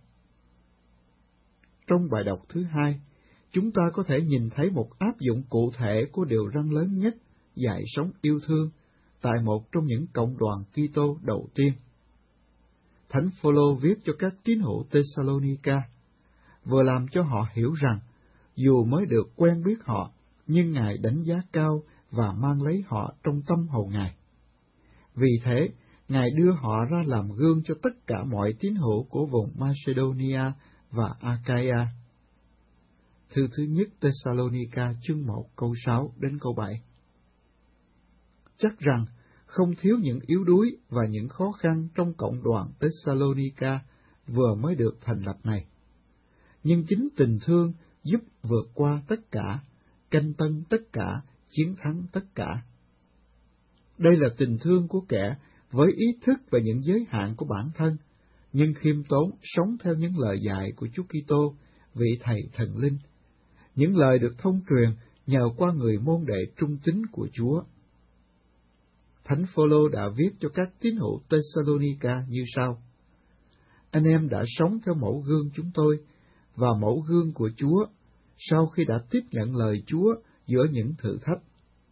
Trong bài đọc thứ hai, chúng ta có thể nhìn thấy một áp dụng cụ thể của điều răn lớn nhất, dạy sống yêu thương, tại một trong những cộng đoàn Kitô đầu tiên. Thánh Phôlô viết cho các tín hữu Thessalonica, vừa làm cho họ hiểu rằng, dù mới được quen biết họ, nhưng Ngài đánh giá cao và mang lấy họ trong tâm hồn Ngài. Vì thế, Ngài đưa họ ra làm gương cho tất cả mọi tín hữu của vùng Macedonia và Achaia. Thư thứ nhất Thessalonica chương 1 câu 6 đến câu 7. Chắc rằng không thiếu những yếu đuối và những khó khăn trong cộng đoàn Thessalonica vừa mới được thành lập này. Nhưng chính tình thương giúp vượt qua tất cả, canh tân tất cả, chiến thắng tất cả. Đây là tình thương của kẻ với ý thức về những giới hạn của bản thân, nhưng khiêm tốn sống theo những lời dạy của Chúa Kitô, vị Thầy thần linh, những lời được thông truyền nhờ qua người môn đệ trung tín của Chúa. Thánh Phôlô đã viết cho các tín hữu Thessalonica như sau: Anh em đã sống theo mẫu gương chúng tôi và mẫu gương của Chúa sau khi đã tiếp nhận lời Chúa giữa những thử thách.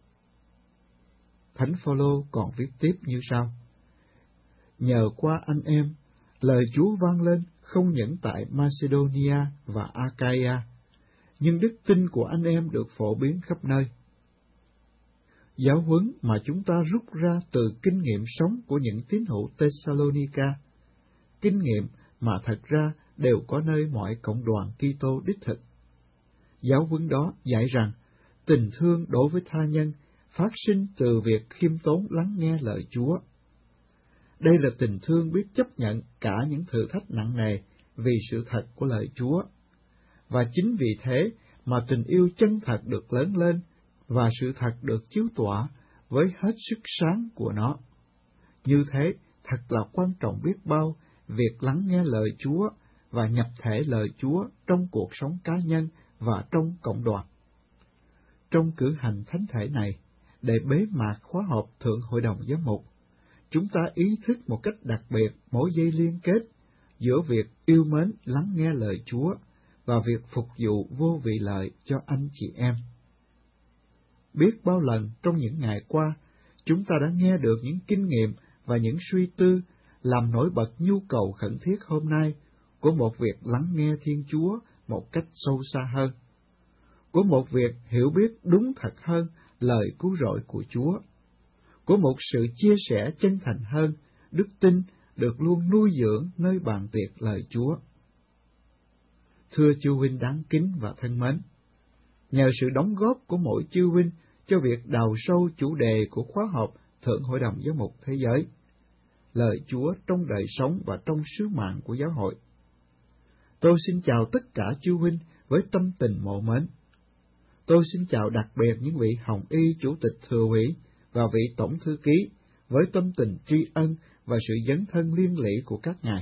Thánh Phôlô còn viết tiếp như sau: Nhờ qua anh em, lời Chúa vang lên không những tại Macedonia và Achaia, nhưng đức tin của anh em được phổ biến khắp nơi. Giáo huấn mà chúng ta rút ra từ kinh nghiệm sống của những tín hữu Thessalonica, kinh nghiệm mà thật ra đều có nơi mọi cộng đoàn Kitô đích thực. Giáo huấn đó dạy rằng tình thương đối với tha nhân phát sinh từ việc khiêm tốn lắng nghe lời Chúa. Đây là tình thương biết chấp nhận cả những thử thách nặng nề vì sự thật của lời Chúa. Và chính vì thế mà tình yêu chân thật được lớn lên và sự thật được chiếu tỏa với hết sức sáng của nó. Như thế, thật là quan trọng biết bao việc lắng nghe lời Chúa và nhập thể lời Chúa trong cuộc sống cá nhân và trong cộng đoàn. Trong cử hành thánh thể này, để bế mạc khóa họp Thượng Hội đồng Giám mục, chúng ta ý thức một cách đặc biệt mối dây liên kết giữa việc yêu mến lắng nghe lời Chúa và việc phục vụ vô vị lợi cho anh chị em. Biết bao lần trong những ngày qua, chúng ta đã nghe được những kinh nghiệm và những suy tư làm nổi bật nhu cầu khẩn thiết hôm nay của một việc lắng nghe Thiên Chúa một cách sâu xa hơn, của một việc hiểu biết đúng thật hơn lời cứu rỗi của Chúa, của một sự chia sẻ chân thành hơn, đức tin được luôn nuôi dưỡng nơi bàn tiệc lời Chúa. Thưa chư huynh đáng kính và thân mến, nhờ sự đóng góp của mỗi chư huynh cho việc đào sâu chủ đề của khóa học Thượng Hội đồng Giám mục Thế giới, lời Chúa trong đời sống và trong sứ mạng của giáo hội, tôi xin chào tất cả chư huynh với tâm tình mộ mến. Tôi xin chào đặc biệt những vị hồng y chủ tịch thừa ủy và vị tổng thư ký với tâm tình tri ân và sự dấn thân liên lỉ của các ngài.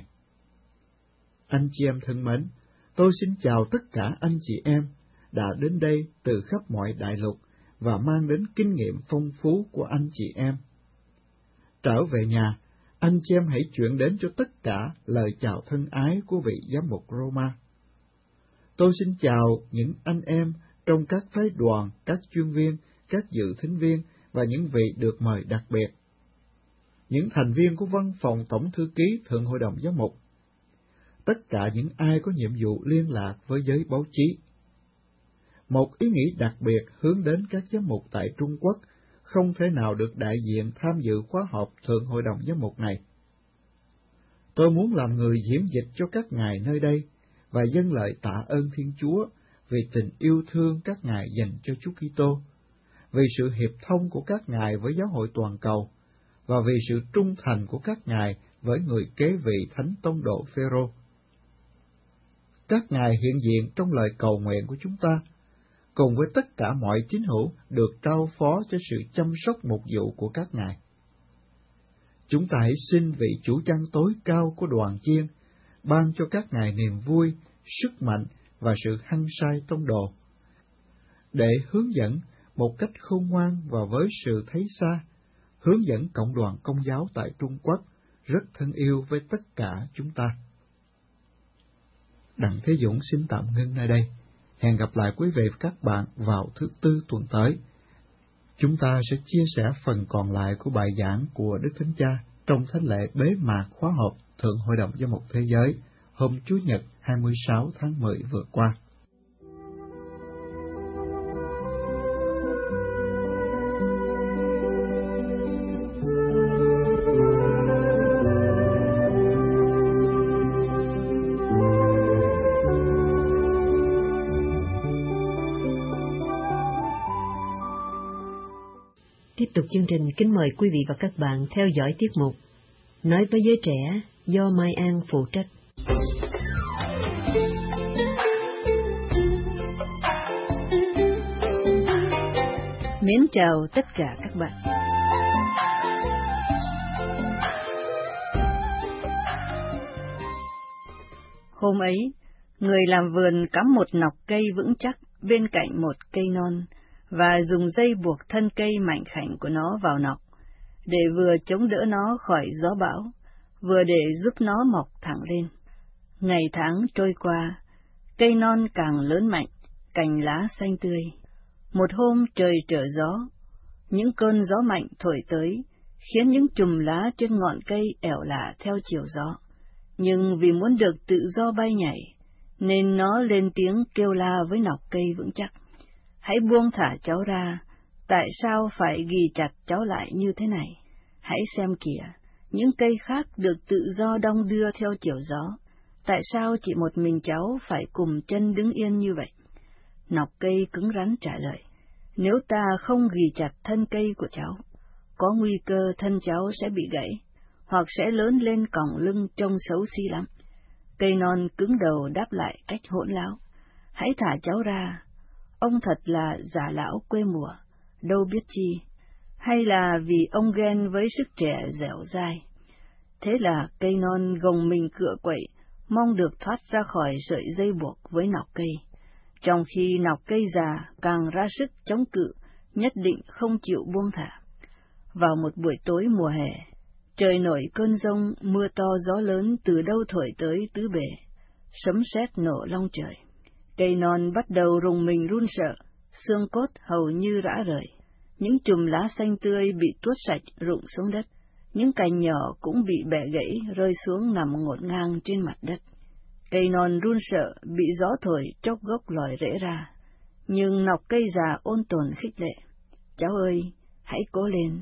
Anh chị em thân mến, tôi xin chào tất cả anh chị em đã đến đây từ khắp mọi đại lục và mang đến kinh nghiệm phong phú của anh chị em. Trở về nhà, anh chị em hãy chuyển đến cho tất cả lời chào thân ái của vị giám mục Roma. Tôi xin chào những anh em trong các phái đoàn, các chuyên viên, các dự thính viên và những vị được mời đặc biệt, những thành viên của văn phòng tổng thư ký Thượng Hội đồng Giám mục, tất cả những ai có nhiệm vụ liên lạc với giới báo chí. Một ý nghĩ đặc biệt hướng đến các giám mục tại Trung Quốc không thể nào được đại diện tham dự khóa họp Thượng Hội đồng Giám mục này. Tôi muốn làm người diễn dịch cho các ngài nơi đây và dâng lời tạ ơn Thiên Chúa vì tình yêu thương các ngài dành cho Chúa Kitô, vì sự hiệp thông của các ngài với giáo hội toàn cầu và vì sự trung thành của các ngài với người kế vị Thánh Tông Độ Phêrô. Các ngài hiện diện trong lời cầu nguyện của chúng ta, cùng với tất cả mọi tín hữu được trao phó cho sự chăm sóc mục vụ của các ngài. Chúng ta hãy xin vị chủ chăn tối cao của đoàn chiên ban cho các ngài niềm vui, sức mạnh và sự hăng say tông đồ, để hướng dẫn một cách khôn ngoan và với sự thấy xa, hướng dẫn cộng đoàn Công giáo tại Trung Quốc rất thân yêu với tất cả chúng ta. Đặng Thế Dũng xin tạm ngưng nơi đây. Hẹn gặp lại quý vị và các bạn vào thứ Tư tuần tới. Chúng ta sẽ chia sẻ phần còn lại của bài giảng của Đức Thánh Cha trong thánh lễ bế mạc khóa họp Thượng Hội đồng Giám mục Thế giới hôm Chủ nhật 26 tháng 10 vừa qua. Tiếp tục chương trình, kính mời quý vị và các bạn theo dõi tiết mục Nói với giới trẻ do Mai An phụ trách. Mến chào tất cả các bạn. Hôm ấy, người làm vườn cắm một nọc cây vững chắc bên cạnh một cây non, và dùng dây buộc thân cây mảnh khảnh của nó vào nọc, để vừa chống đỡ nó khỏi gió bão, vừa để giúp nó mọc thẳng lên. Ngày tháng trôi qua, cây non càng lớn mạnh, cành lá xanh tươi. Một hôm trời trở gió, những cơn gió mạnh thổi tới, khiến những chùm lá trên ngọn cây ẻo lả theo chiều gió. Nhưng vì muốn được tự do bay nhảy, nên nó lên tiếng kêu la với nọc cây vững chắc: "Hãy buông thả cháu ra, tại sao phải ghì chặt cháu lại như thế này? Hãy xem kìa, những cây khác được tự do đong đưa theo chiều gió, tại sao chỉ một mình cháu phải cùm chân đứng yên như vậy?" Nọc cây cứng rắn trả lời: "Nếu ta không ghì chặt thân cây của cháu, có nguy cơ thân cháu sẽ bị gãy, hoặc sẽ lớn lên còng lưng trông xấu xí lắm." Cây non cứng đầu đáp lại cách hỗn láo: "Hãy thả cháu ra. Ông thật là già lão quê mùa, đâu biết chi, hay là vì ông ghen với sức trẻ dẻo dai?" Thế là cây non gồng mình cựa quậy, mong được thoát ra khỏi sợi dây buộc với nọc cây, trong khi nọc cây già càng ra sức chống cự, nhất định không chịu buông thả. Vào một buổi tối mùa hè, trời nổi cơn giông, mưa to gió lớn từ đâu thổi tới tứ bề, sấm sét nổ long trời. Cây non bắt đầu rùng mình run sợ, xương cốt hầu như rã rời. Những chùm lá xanh tươi bị tuốt sạch rụng xuống đất, những cành nhỏ cũng bị bẻ gãy rơi xuống nằm ngổn ngang trên mặt đất. Cây non run sợ bị gió thổi chốc gốc lòi rễ ra, nhưng nọc cây già ôn tồn khích lệ: "Cháu ơi, hãy cố lên,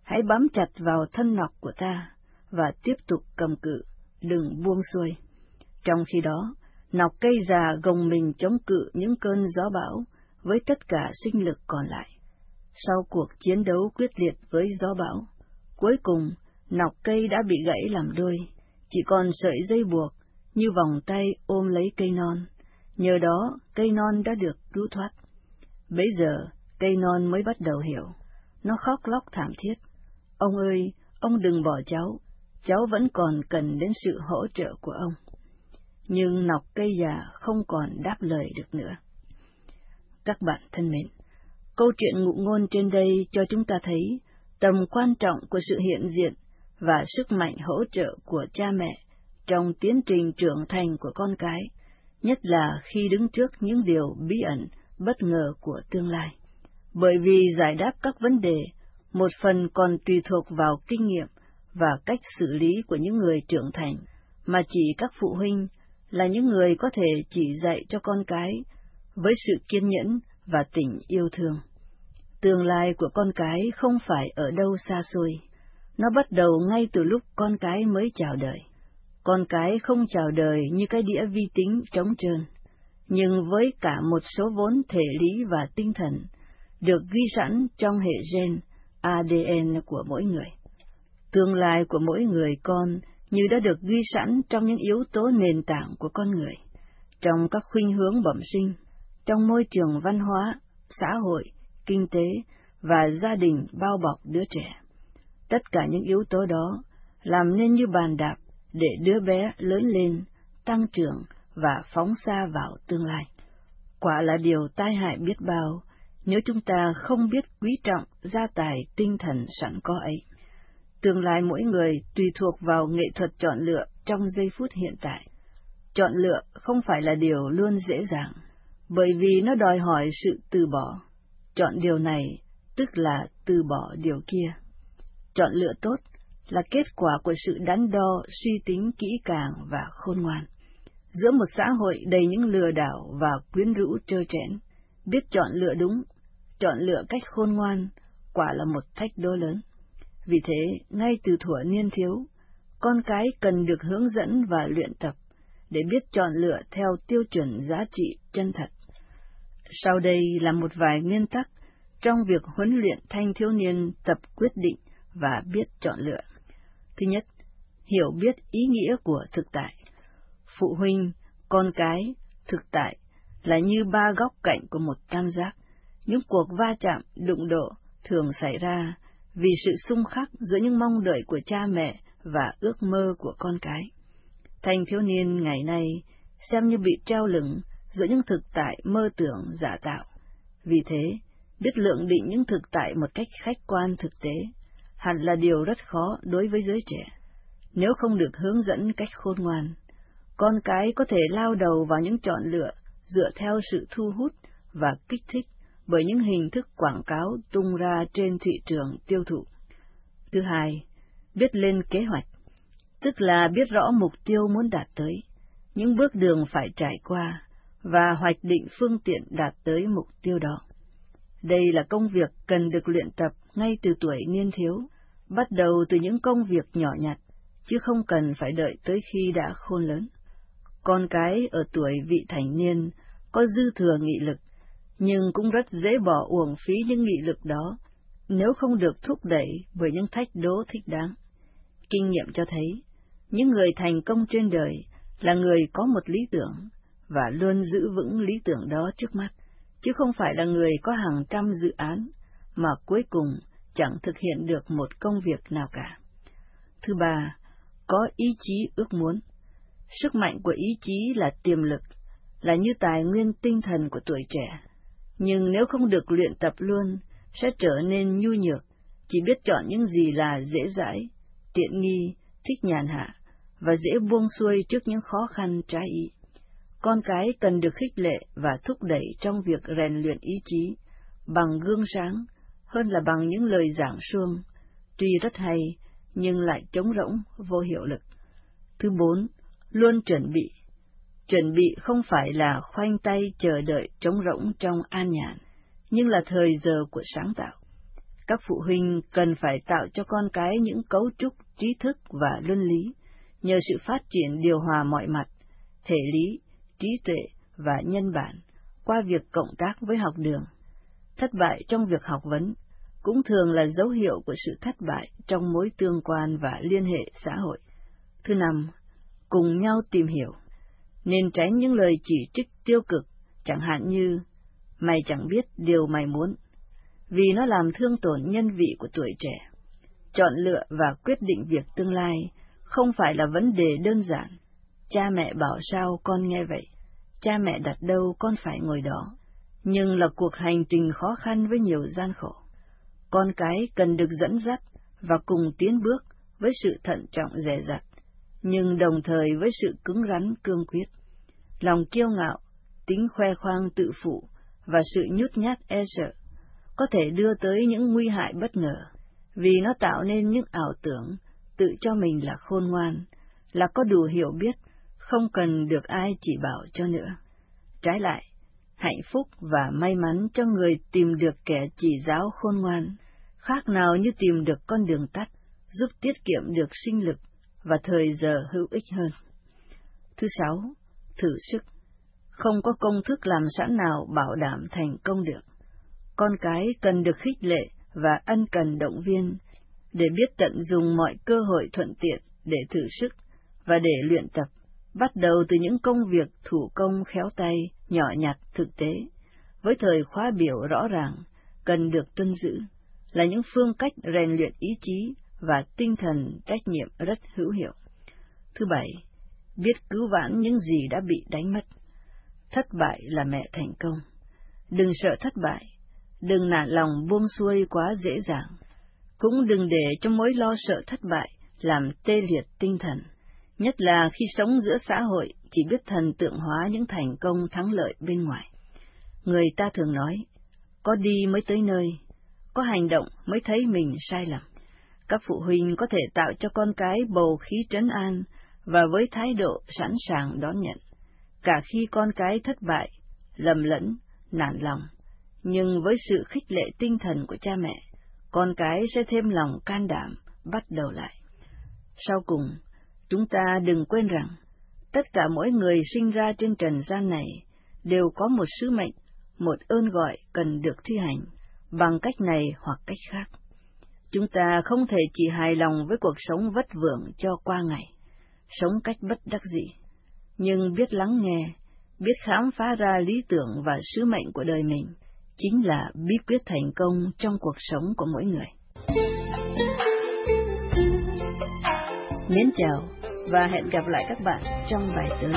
hãy bám chặt vào thân nọc của ta, và tiếp tục cầm cự, đừng buông xuôi. Trong khi đó, nọc cây già gồng mình chống cự những cơn gió bão với tất cả sinh lực còn lại. Sau cuộc chiến đấu quyết liệt với gió bão, cuối cùng nọc cây đã bị gãy làm đôi, chỉ còn sợi dây buộc như vòng tay ôm lấy cây non. Nhờ đó, cây non đã được cứu thoát. Bấy giờ, cây non mới bắt đầu hiểu. Nó khóc lóc thảm thiết. Ông ơi, ông đừng bỏ cháu vẫn còn cần đến sự hỗ trợ của ông. Nhưng nọc cây già không còn đáp lời được nữa. Các bạn thân mến, câu chuyện ngụ ngôn trên đây cho chúng ta thấy tầm quan trọng của sự hiện diện và sức mạnh hỗ trợ của cha mẹ trong tiến trình trưởng thành của con cái, nhất là khi đứng trước những điều bí ẩn, bất ngờ của tương lai. Bởi vì giải đáp các vấn đề, một phần còn tùy thuộc vào kinh nghiệm và cách xử lý của những người trưởng thành, mà chỉ các phụ huynh là những người có thể chỉ dạy cho con cái với sự kiên nhẫn và tình yêu thương. Tương lai của con cái không phải ở đâu xa xôi, nó bắt đầu ngay từ lúc con cái mới chào đời. Con cái không chào đời như cái đĩa vi tính trống trơn, nhưng với cả một số vốn thể lý và tinh thần, được ghi sẵn trong hệ gen, ADN của mỗi người. Tương lai của mỗi người con như đã được ghi sẵn trong những yếu tố nền tảng của con người, trong các khuynh hướng bẩm sinh, trong môi trường văn hóa, xã hội, kinh tế và gia đình bao bọc đứa trẻ. Tất cả những yếu tố đó làm nên như bàn đạp để đứa bé lớn lên, tăng trưởng và phóng xa vào tương lai. Quả là điều tai hại biết bao nếu chúng ta không biết quý trọng gia tài tinh thần sẵn có ấy. Tương lai mỗi người tùy thuộc vào nghệ thuật chọn lựa trong giây phút hiện tại. Chọn lựa không phải là điều luôn dễ dàng, bởi vì nó đòi hỏi sự từ bỏ. Chọn điều này tức là từ bỏ điều kia. Chọn lựa tốt là kết quả của sự đắn đo, suy tính kỹ càng và khôn ngoan. Giữa một xã hội đầy những lừa đảo và quyến rũ trơ trẽn, biết chọn lựa đúng, chọn lựa cách khôn ngoan, quả là một thách đố lớn. Vì thế, ngay từ thuở niên thiếu, con cái cần được hướng dẫn và luyện tập để biết chọn lựa theo tiêu chuẩn giá trị chân thật. Sau đây là một vài nguyên tắc trong việc huấn luyện thanh thiếu niên tập quyết định và biết chọn lựa. Thứ nhất, hiểu biết ý nghĩa của thực tại. Phụ huynh, con cái, thực tại là như ba góc cạnh của một tam giác. Những cuộc va chạm, đụng độ thường xảy ra vì sự xung khắc giữa những mong đợi của cha mẹ và ước mơ của con cái. Thanh thiếu niên ngày nay xem như bị treo lửng giữa những thực tại mơ tưởng giả tạo. Vì thế, biết lượng định những thực tại một cách khách quan thực tế hẳn là điều rất khó đối với giới trẻ. Nếu không được hướng dẫn cách khôn ngoan, con cái có thể lao đầu vào những chọn lựa dựa theo sự thu hút và kích thích bởi những hình thức quảng cáo tung ra trên thị trường tiêu thụ. Thứ hai, biết lên kế hoạch, tức là biết rõ mục tiêu muốn đạt tới, những bước đường phải trải qua, và hoạch định phương tiện đạt tới mục tiêu đó. Đây là công việc cần được luyện tập ngay từ tuổi niên thiếu, bắt đầu từ những công việc nhỏ nhặt, chứ không cần phải đợi tới khi đã khôn lớn. Con cái ở tuổi vị thành niên có dư thừa nghị lực, nhưng cũng rất dễ bỏ uổng phí những nghị lực đó nếu không được thúc đẩy bởi những thách đố thích đáng. Kinh nghiệm cho thấy, những người thành công trên đời là người có một lý tưởng và luôn giữ vững lý tưởng đó trước mắt, chứ không phải là người có hàng trăm dự án mà cuối cùng chẳng thực hiện được một công việc nào cả. Thứ ba, có ý chí ước muốn. Sức mạnh của ý chí là tiềm lực, là như tài nguyên tinh thần của tuổi trẻ. Nhưng nếu không được luyện tập luôn, sẽ trở nên nhu nhược, chỉ biết chọn những gì là dễ dãi, tiện nghi, thích nhàn hạ, và dễ buông xuôi trước những khó khăn trái ý. Con cái cần được khích lệ và thúc đẩy trong việc rèn luyện ý chí, bằng gương sáng, hơn là bằng những lời giảng suông, tuy rất hay, nhưng lại trống rỗng, vô hiệu lực. Thứ bốn, luôn chuẩn bị. Chuẩn bị không phải là khoanh tay chờ đợi trống rỗng trong an nhàn, nhưng là thời giờ của sáng tạo. Các phụ huynh cần phải tạo cho con cái những cấu trúc trí thức và luân lý, nhờ sự phát triển điều hòa mọi mặt, thể lý, trí tuệ và nhân bản, qua việc cộng tác với học đường. Thất bại trong việc học vấn cũng thường là dấu hiệu của sự thất bại trong mối tương quan và liên hệ xã hội. Thứ năm, cùng nhau tìm hiểu. Nên tránh những lời chỉ trích tiêu cực, chẳng hạn như, mày chẳng biết điều mày muốn, vì nó làm thương tổn nhân vị của tuổi trẻ. Chọn lựa và quyết định việc tương lai không phải là vấn đề đơn giản. Cha mẹ bảo sao con nghe vậy, cha mẹ đặt đâu con phải ngồi đó, nhưng là cuộc hành trình khó khăn với nhiều gian khổ. Con cái cần được dẫn dắt và cùng tiến bước với sự thận trọng dè dặt, nhưng đồng thời với sự cứng rắn cương quyết. Lòng kiêu ngạo, tính khoe khoang tự phụ và sự nhút nhát e sợ có thể đưa tới những nguy hại bất ngờ, vì nó tạo nên những ảo tưởng tự cho mình là khôn ngoan, là có đủ hiểu biết, không cần được ai chỉ bảo cho nữa. Trái lại, hạnh phúc và may mắn cho người tìm được kẻ chỉ giáo khôn ngoan, khác nào như tìm được con đường tắt, giúp tiết kiệm được sinh lực và thời giờ hữu ích hơn. Thứ sáu, thử sức. Không có công thức làm sẵn nào bảo đảm thành công được. Con cái cần được khích lệ và ân cần động viên, để biết tận dụng mọi cơ hội thuận tiện để thử sức và để luyện tập, bắt đầu từ những công việc thủ công khéo tay, nhỏ nhặt thực tế, với thời khóa biểu rõ ràng, cần được tuân giữ, là những phương cách rèn luyện ý chí và tinh thần trách nhiệm rất hữu hiệu. Thứ bảy, biết cứu vãn những gì đã bị đánh mất. Thất bại là mẹ thành công. Đừng sợ thất bại, đừng nản lòng buông xuôi quá dễ dàng. Cũng đừng để cho mối lo sợ thất bại làm tê liệt tinh thần, nhất là khi sống giữa xã hội chỉ biết thần tượng hóa những thành công thắng lợi bên ngoài. Người ta thường nói, có đi mới tới nơi, có hành động mới thấy mình sai lầm. Các phụ huynh có thể tạo cho con cái bầu khí trấn an và với thái độ sẵn sàng đón nhận, cả khi con cái thất bại, lầm lẫn, nản lòng. Nhưng với sự khích lệ tinh thần của cha mẹ, con cái sẽ thêm lòng can đảm, bắt đầu lại. Sau cùng, chúng ta đừng quên rằng, tất cả mỗi người sinh ra trên trần gian này đều có một sứ mệnh, một ơn gọi cần được thi hành, bằng cách này hoặc cách khác. Chúng ta không thể chỉ hài lòng với cuộc sống vất vưởng cho qua ngày, sống cách bất đắc dĩ, nhưng biết lắng nghe, biết khám phá ra lý tưởng và sứ mệnh của đời mình, chính là bí quyết thành công trong cuộc sống của mỗi người. Mến chào và hẹn gặp lại các bạn trong bài tới.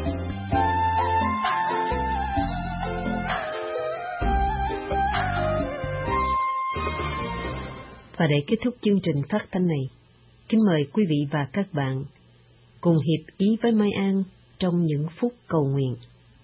Và để kết thúc chương trình phát thanh này, kính mời quý vị và các bạn cùng hiệp ý với Mai An trong những phút cầu nguyện.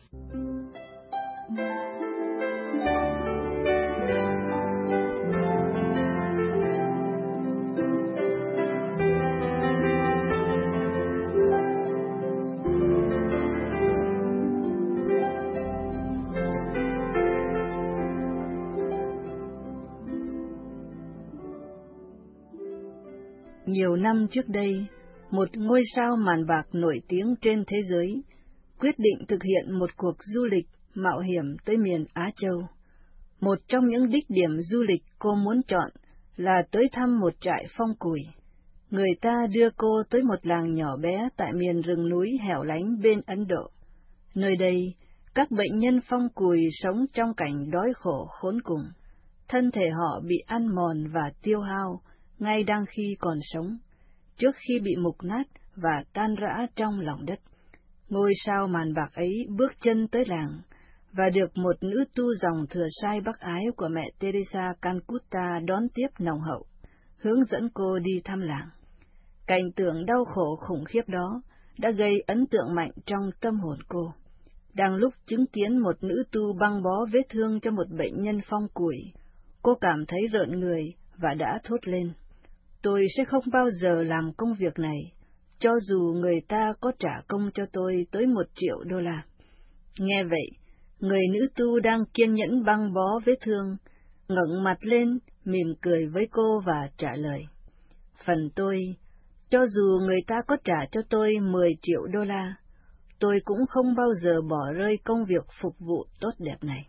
Nhiều năm trước đây, một ngôi sao màn bạc nổi tiếng trên thế giới quyết định thực hiện một cuộc du lịch mạo hiểm tới miền Á Châu. Một trong những đích điểm du lịch cô muốn chọn là tới thăm một trại phong cùi. Người ta đưa cô tới một làng nhỏ bé tại miền rừng núi hẻo lánh bên Ấn Độ. Nơi đây, các bệnh nhân phong cùi sống trong cảnh đói khổ khốn cùng. Thân thể họ bị ăn mòn và tiêu hao ngay đang khi còn sống, trước khi bị mục nát và tan rã trong lòng đất. Ngôi sao màn bạc ấy bước chân tới làng, và được một nữ tu dòng thừa sai bác ái của mẹ Teresa Calcutta đón tiếp nồng hậu, hướng dẫn cô đi thăm làng. Cảnh tượng đau khổ khủng khiếp đó đã gây ấn tượng mạnh trong tâm hồn cô. Đang lúc chứng kiến một nữ tu băng bó vết thương cho một bệnh nhân phong cùi, cô cảm thấy rợn người và đã thốt lên: tôi sẽ không bao giờ làm công việc này, cho dù người ta có trả công cho tôi tới $1.000.000. Nghe vậy, người nữ tu đang kiên nhẫn băng bó vết thương, ngẩng mặt lên, mỉm cười với cô và trả lời. Phần tôi, cho dù người ta có trả cho tôi 10 triệu đô la, tôi cũng không bao giờ bỏ rơi công việc phục vụ tốt đẹp này.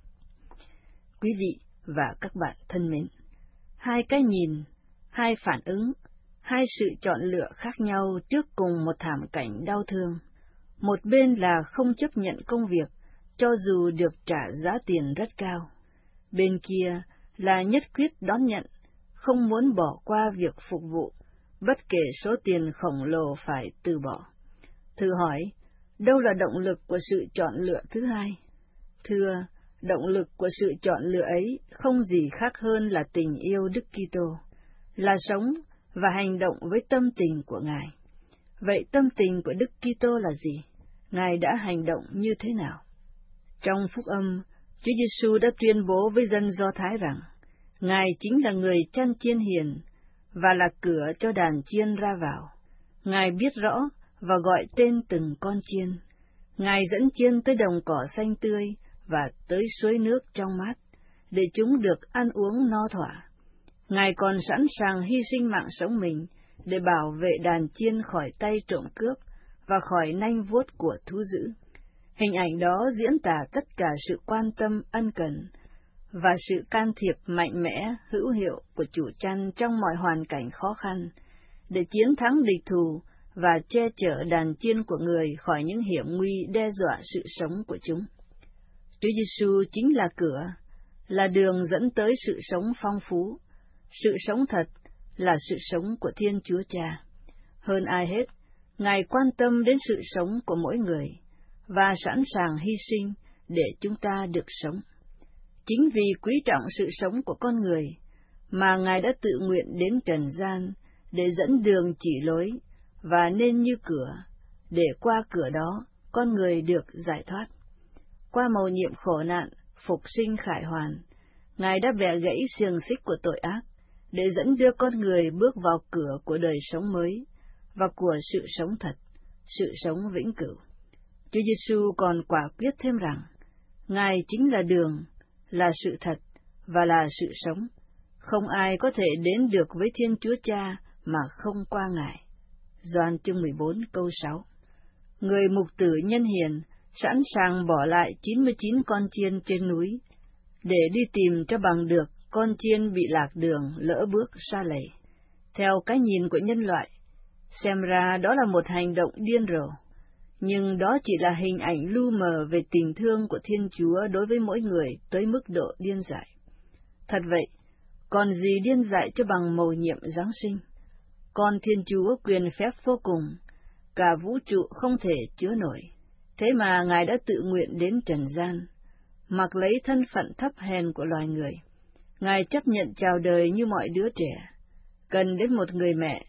Quý vị và các bạn thân mến, hai cái nhìn, hai phản ứng, hai sự chọn lựa khác nhau trước cùng một thảm cảnh đau thương. Một bên là không chấp nhận công việc, cho dù được trả giá tiền rất cao. Bên kia là nhất quyết đón nhận, không muốn bỏ qua việc phục vụ, bất kể số tiền khổng lồ phải từ bỏ. Thử hỏi, đâu là động lực của sự chọn lựa thứ hai? Thưa, động lực của sự chọn lựa ấy không gì khác hơn là tình yêu Đức Kitô, là sống và hành động với tâm tình của Ngài. Vậy tâm tình của Đức Kitô là gì? Ngài đã hành động như thế nào? Trong Phúc Âm, Chúa Giêsu đã tuyên bố với dân Do Thái rằng, Ngài chính là người chăn chiên hiền và là cửa cho đàn chiên ra vào. Ngài biết rõ và gọi tên từng con chiên. Ngài dẫn chiên tới đồng cỏ xanh tươi và tới suối nước trong mát, để chúng được ăn uống no thỏa. Ngài còn sẵn sàng hy sinh mạng sống mình để bảo vệ đàn chiên khỏi tay trộm cướp và khỏi nanh vuốt của thú dữ. Hình ảnh đó diễn tả tất cả sự quan tâm ân cần và sự can thiệp mạnh mẽ, hữu hiệu của chủ chăn trong mọi hoàn cảnh khó khăn, để chiến thắng địch thù và che chở đàn chiên của người khỏi những hiểm nguy đe dọa sự sống của chúng. Chúa Giêsu chính là cửa, là đường dẫn tới sự sống phong phú. Sự sống thật là sự sống của Thiên Chúa Cha. Hơn ai hết, Ngài quan tâm đến sự sống của mỗi người và sẵn sàng hy sinh để chúng ta được sống. Chính vì quý trọng sự sống của con người mà Ngài đã tự nguyện đến trần gian để dẫn đường chỉ lối và nên như cửa, để qua cửa đó con người được giải thoát. Qua mầu nhiệm khổ nạn, phục sinh khải hoàn, Ngài đã bẻ gãy xiềng xích của tội ác, để dẫn đưa con người bước vào cửa của đời sống mới và của sự sống thật, sự sống vĩnh cửu. Chúa Giêsu còn quả quyết thêm rằng, Ngài chính là đường, là sự thật và là sự sống. Không ai có thể đến được với Thiên Chúa Cha mà không qua Ngài. Gioan chương 14 câu 6. Người mục tử nhân hiền sẵn sàng bỏ lại 99 con chiên trên núi để đi tìm cho bằng được con chiên bị lạc đường lỡ bước sa lầy. Theo cái nhìn của nhân loại, xem ra đó là một hành động điên rồ, nhưng đó chỉ là hình ảnh lu mờ về tình thương của Thiên Chúa đối với mỗi người tới mức độ điên dại. Thật vậy, còn gì điên dại cho bằng mầu nhiệm Giáng sinh? Con Thiên Chúa quyền phép vô cùng, cả vũ trụ không thể chứa nổi. Thế mà Ngài đã tự nguyện đến trần gian, mặc lấy thân phận thấp hèn của loài người. Ngài chấp nhận chào đời như mọi đứa trẻ, cần đến một người mẹ,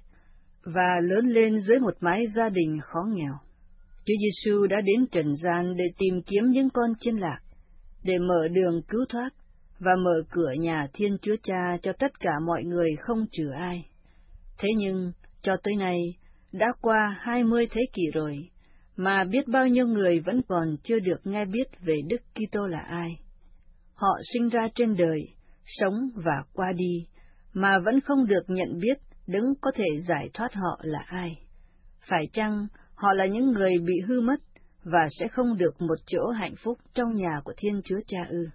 và lớn lên dưới một mái gia đình khó nghèo. Chúa Giêsu đã đến trần gian để tìm kiếm những con chiên lạc, để mở đường cứu thoát và mở cửa nhà Thiên Chúa Cha cho tất cả mọi người không trừ ai. Thế nhưng, cho tới nay, đã qua 20 thế kỷ rồi, mà biết bao nhiêu người vẫn còn chưa được nghe biết về Đức Kitô là ai. Họ sinh ra trên đời, sống và qua đi, mà vẫn không được nhận biết Đấng có thể giải thoát họ là ai. Phải chăng họ là những người bị hư mất và sẽ không được một chỗ hạnh phúc trong nhà của Thiên Chúa Cha ư?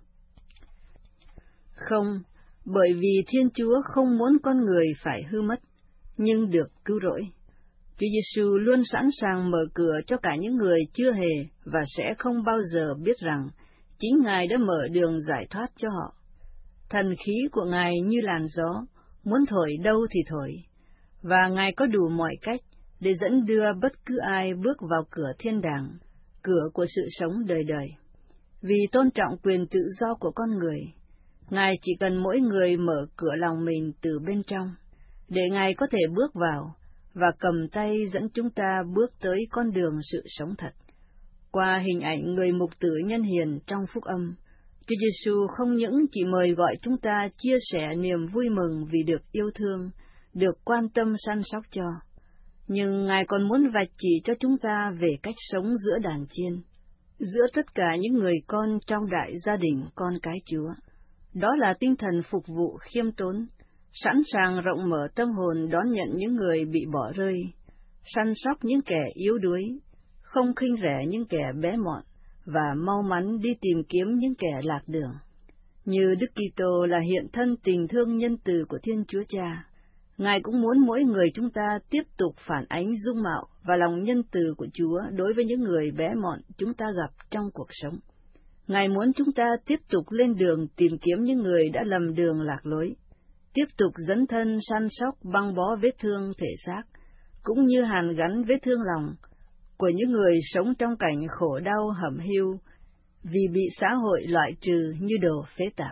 Không, bởi vì Thiên Chúa không muốn con người phải hư mất, nhưng được cứu rỗi. Chúa Giêsu luôn sẵn sàng mở cửa cho cả những người chưa hề và sẽ không bao giờ biết rằng chính Ngài đã mở đường giải thoát cho họ. Thần khí của Ngài như làn gió, muốn thổi đâu thì thổi, và Ngài có đủ mọi cách để dẫn đưa bất cứ ai bước vào cửa thiên đàng, cửa của sự sống đời đời. Vì tôn trọng quyền tự do của con người, Ngài chỉ cần mỗi người mở cửa lòng mình từ bên trong, để Ngài có thể bước vào và cầm tay dẫn chúng ta bước tới con đường sự sống thật. Qua hình ảnh người mục tử nhân hiền trong Phúc Âm, Chúa Giêsu không những chỉ mời gọi chúng ta chia sẻ niềm vui mừng vì được yêu thương, được quan tâm săn sóc cho, nhưng Ngài còn muốn vạch chỉ cho chúng ta về cách sống giữa đàn chiên, giữa tất cả những người con trong đại gia đình con cái Chúa. Đó là tinh thần phục vụ khiêm tốn, sẵn sàng rộng mở tâm hồn đón nhận những người bị bỏ rơi, săn sóc những kẻ yếu đuối, không khinh rẻ những kẻ bé mọn, và mau mắn đi tìm kiếm những kẻ lạc đường. Như Đức Kitô là hiện thân tình thương nhân từ của Thiên Chúa Cha, Ngài cũng muốn mỗi người chúng ta tiếp tục phản ánh dung mạo và lòng nhân từ của Chúa đối với những người bé mọn chúng ta gặp trong cuộc sống. Ngài muốn chúng ta tiếp tục lên đường tìm kiếm những người đã lầm đường lạc lối, tiếp tục dấn thân săn sóc băng bó vết thương thể xác, cũng như hàn gắn vết thương lòng của những người sống trong cảnh khổ đau hẩm hiu vì bị xã hội loại trừ như đồ phế tạp.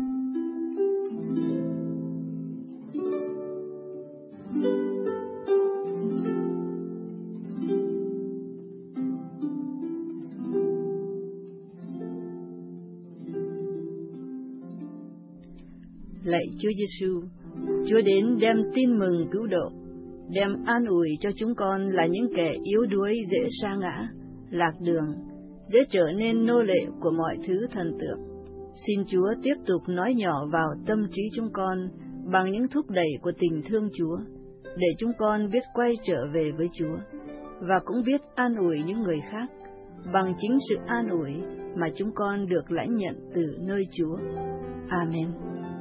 Lạy Chúa Giêsu, Chúa đến đem tin mừng cứu độ, đem an ủi cho chúng con là những kẻ yếu đuối dễ sa ngã, lạc đường, dễ trở nên nô lệ của mọi thứ thần tượng. Xin Chúa tiếp tục nói nhỏ vào tâm trí chúng con bằng những thúc đẩy của tình thương Chúa, để chúng con biết quay trở về với Chúa, và cũng biết an ủi những người khác bằng chính sự an ủi mà chúng con được lãnh nhận từ nơi Chúa. Amen.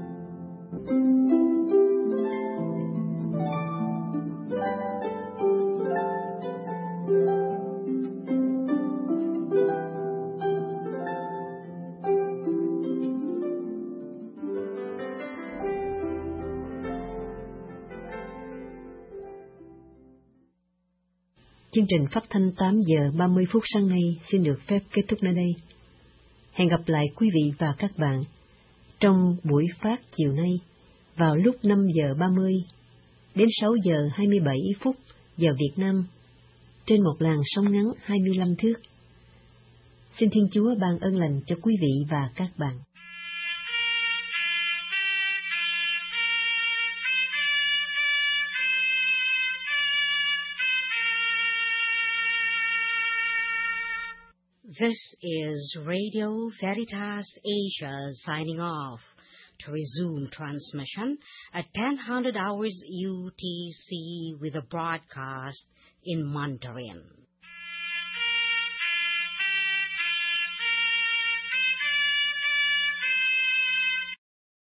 Chương trình phát thanh 8 giờ 30 phút sáng nay xin được phép kết thúc nơi đây. Hẹn gặp lại quý vị và các bạn trong buổi phát chiều nay vào lúc 5 giờ 30 đến 6 giờ 27 phút giờ Việt Nam trên một làn sóng ngắn 25 thước. Xin Thiên Chúa ban ơn lành cho quý vị và các bạn. This is Radio Veritas Asia signing off. To resume transmission at 10:00 hours UTC with a broadcast in Mandarin.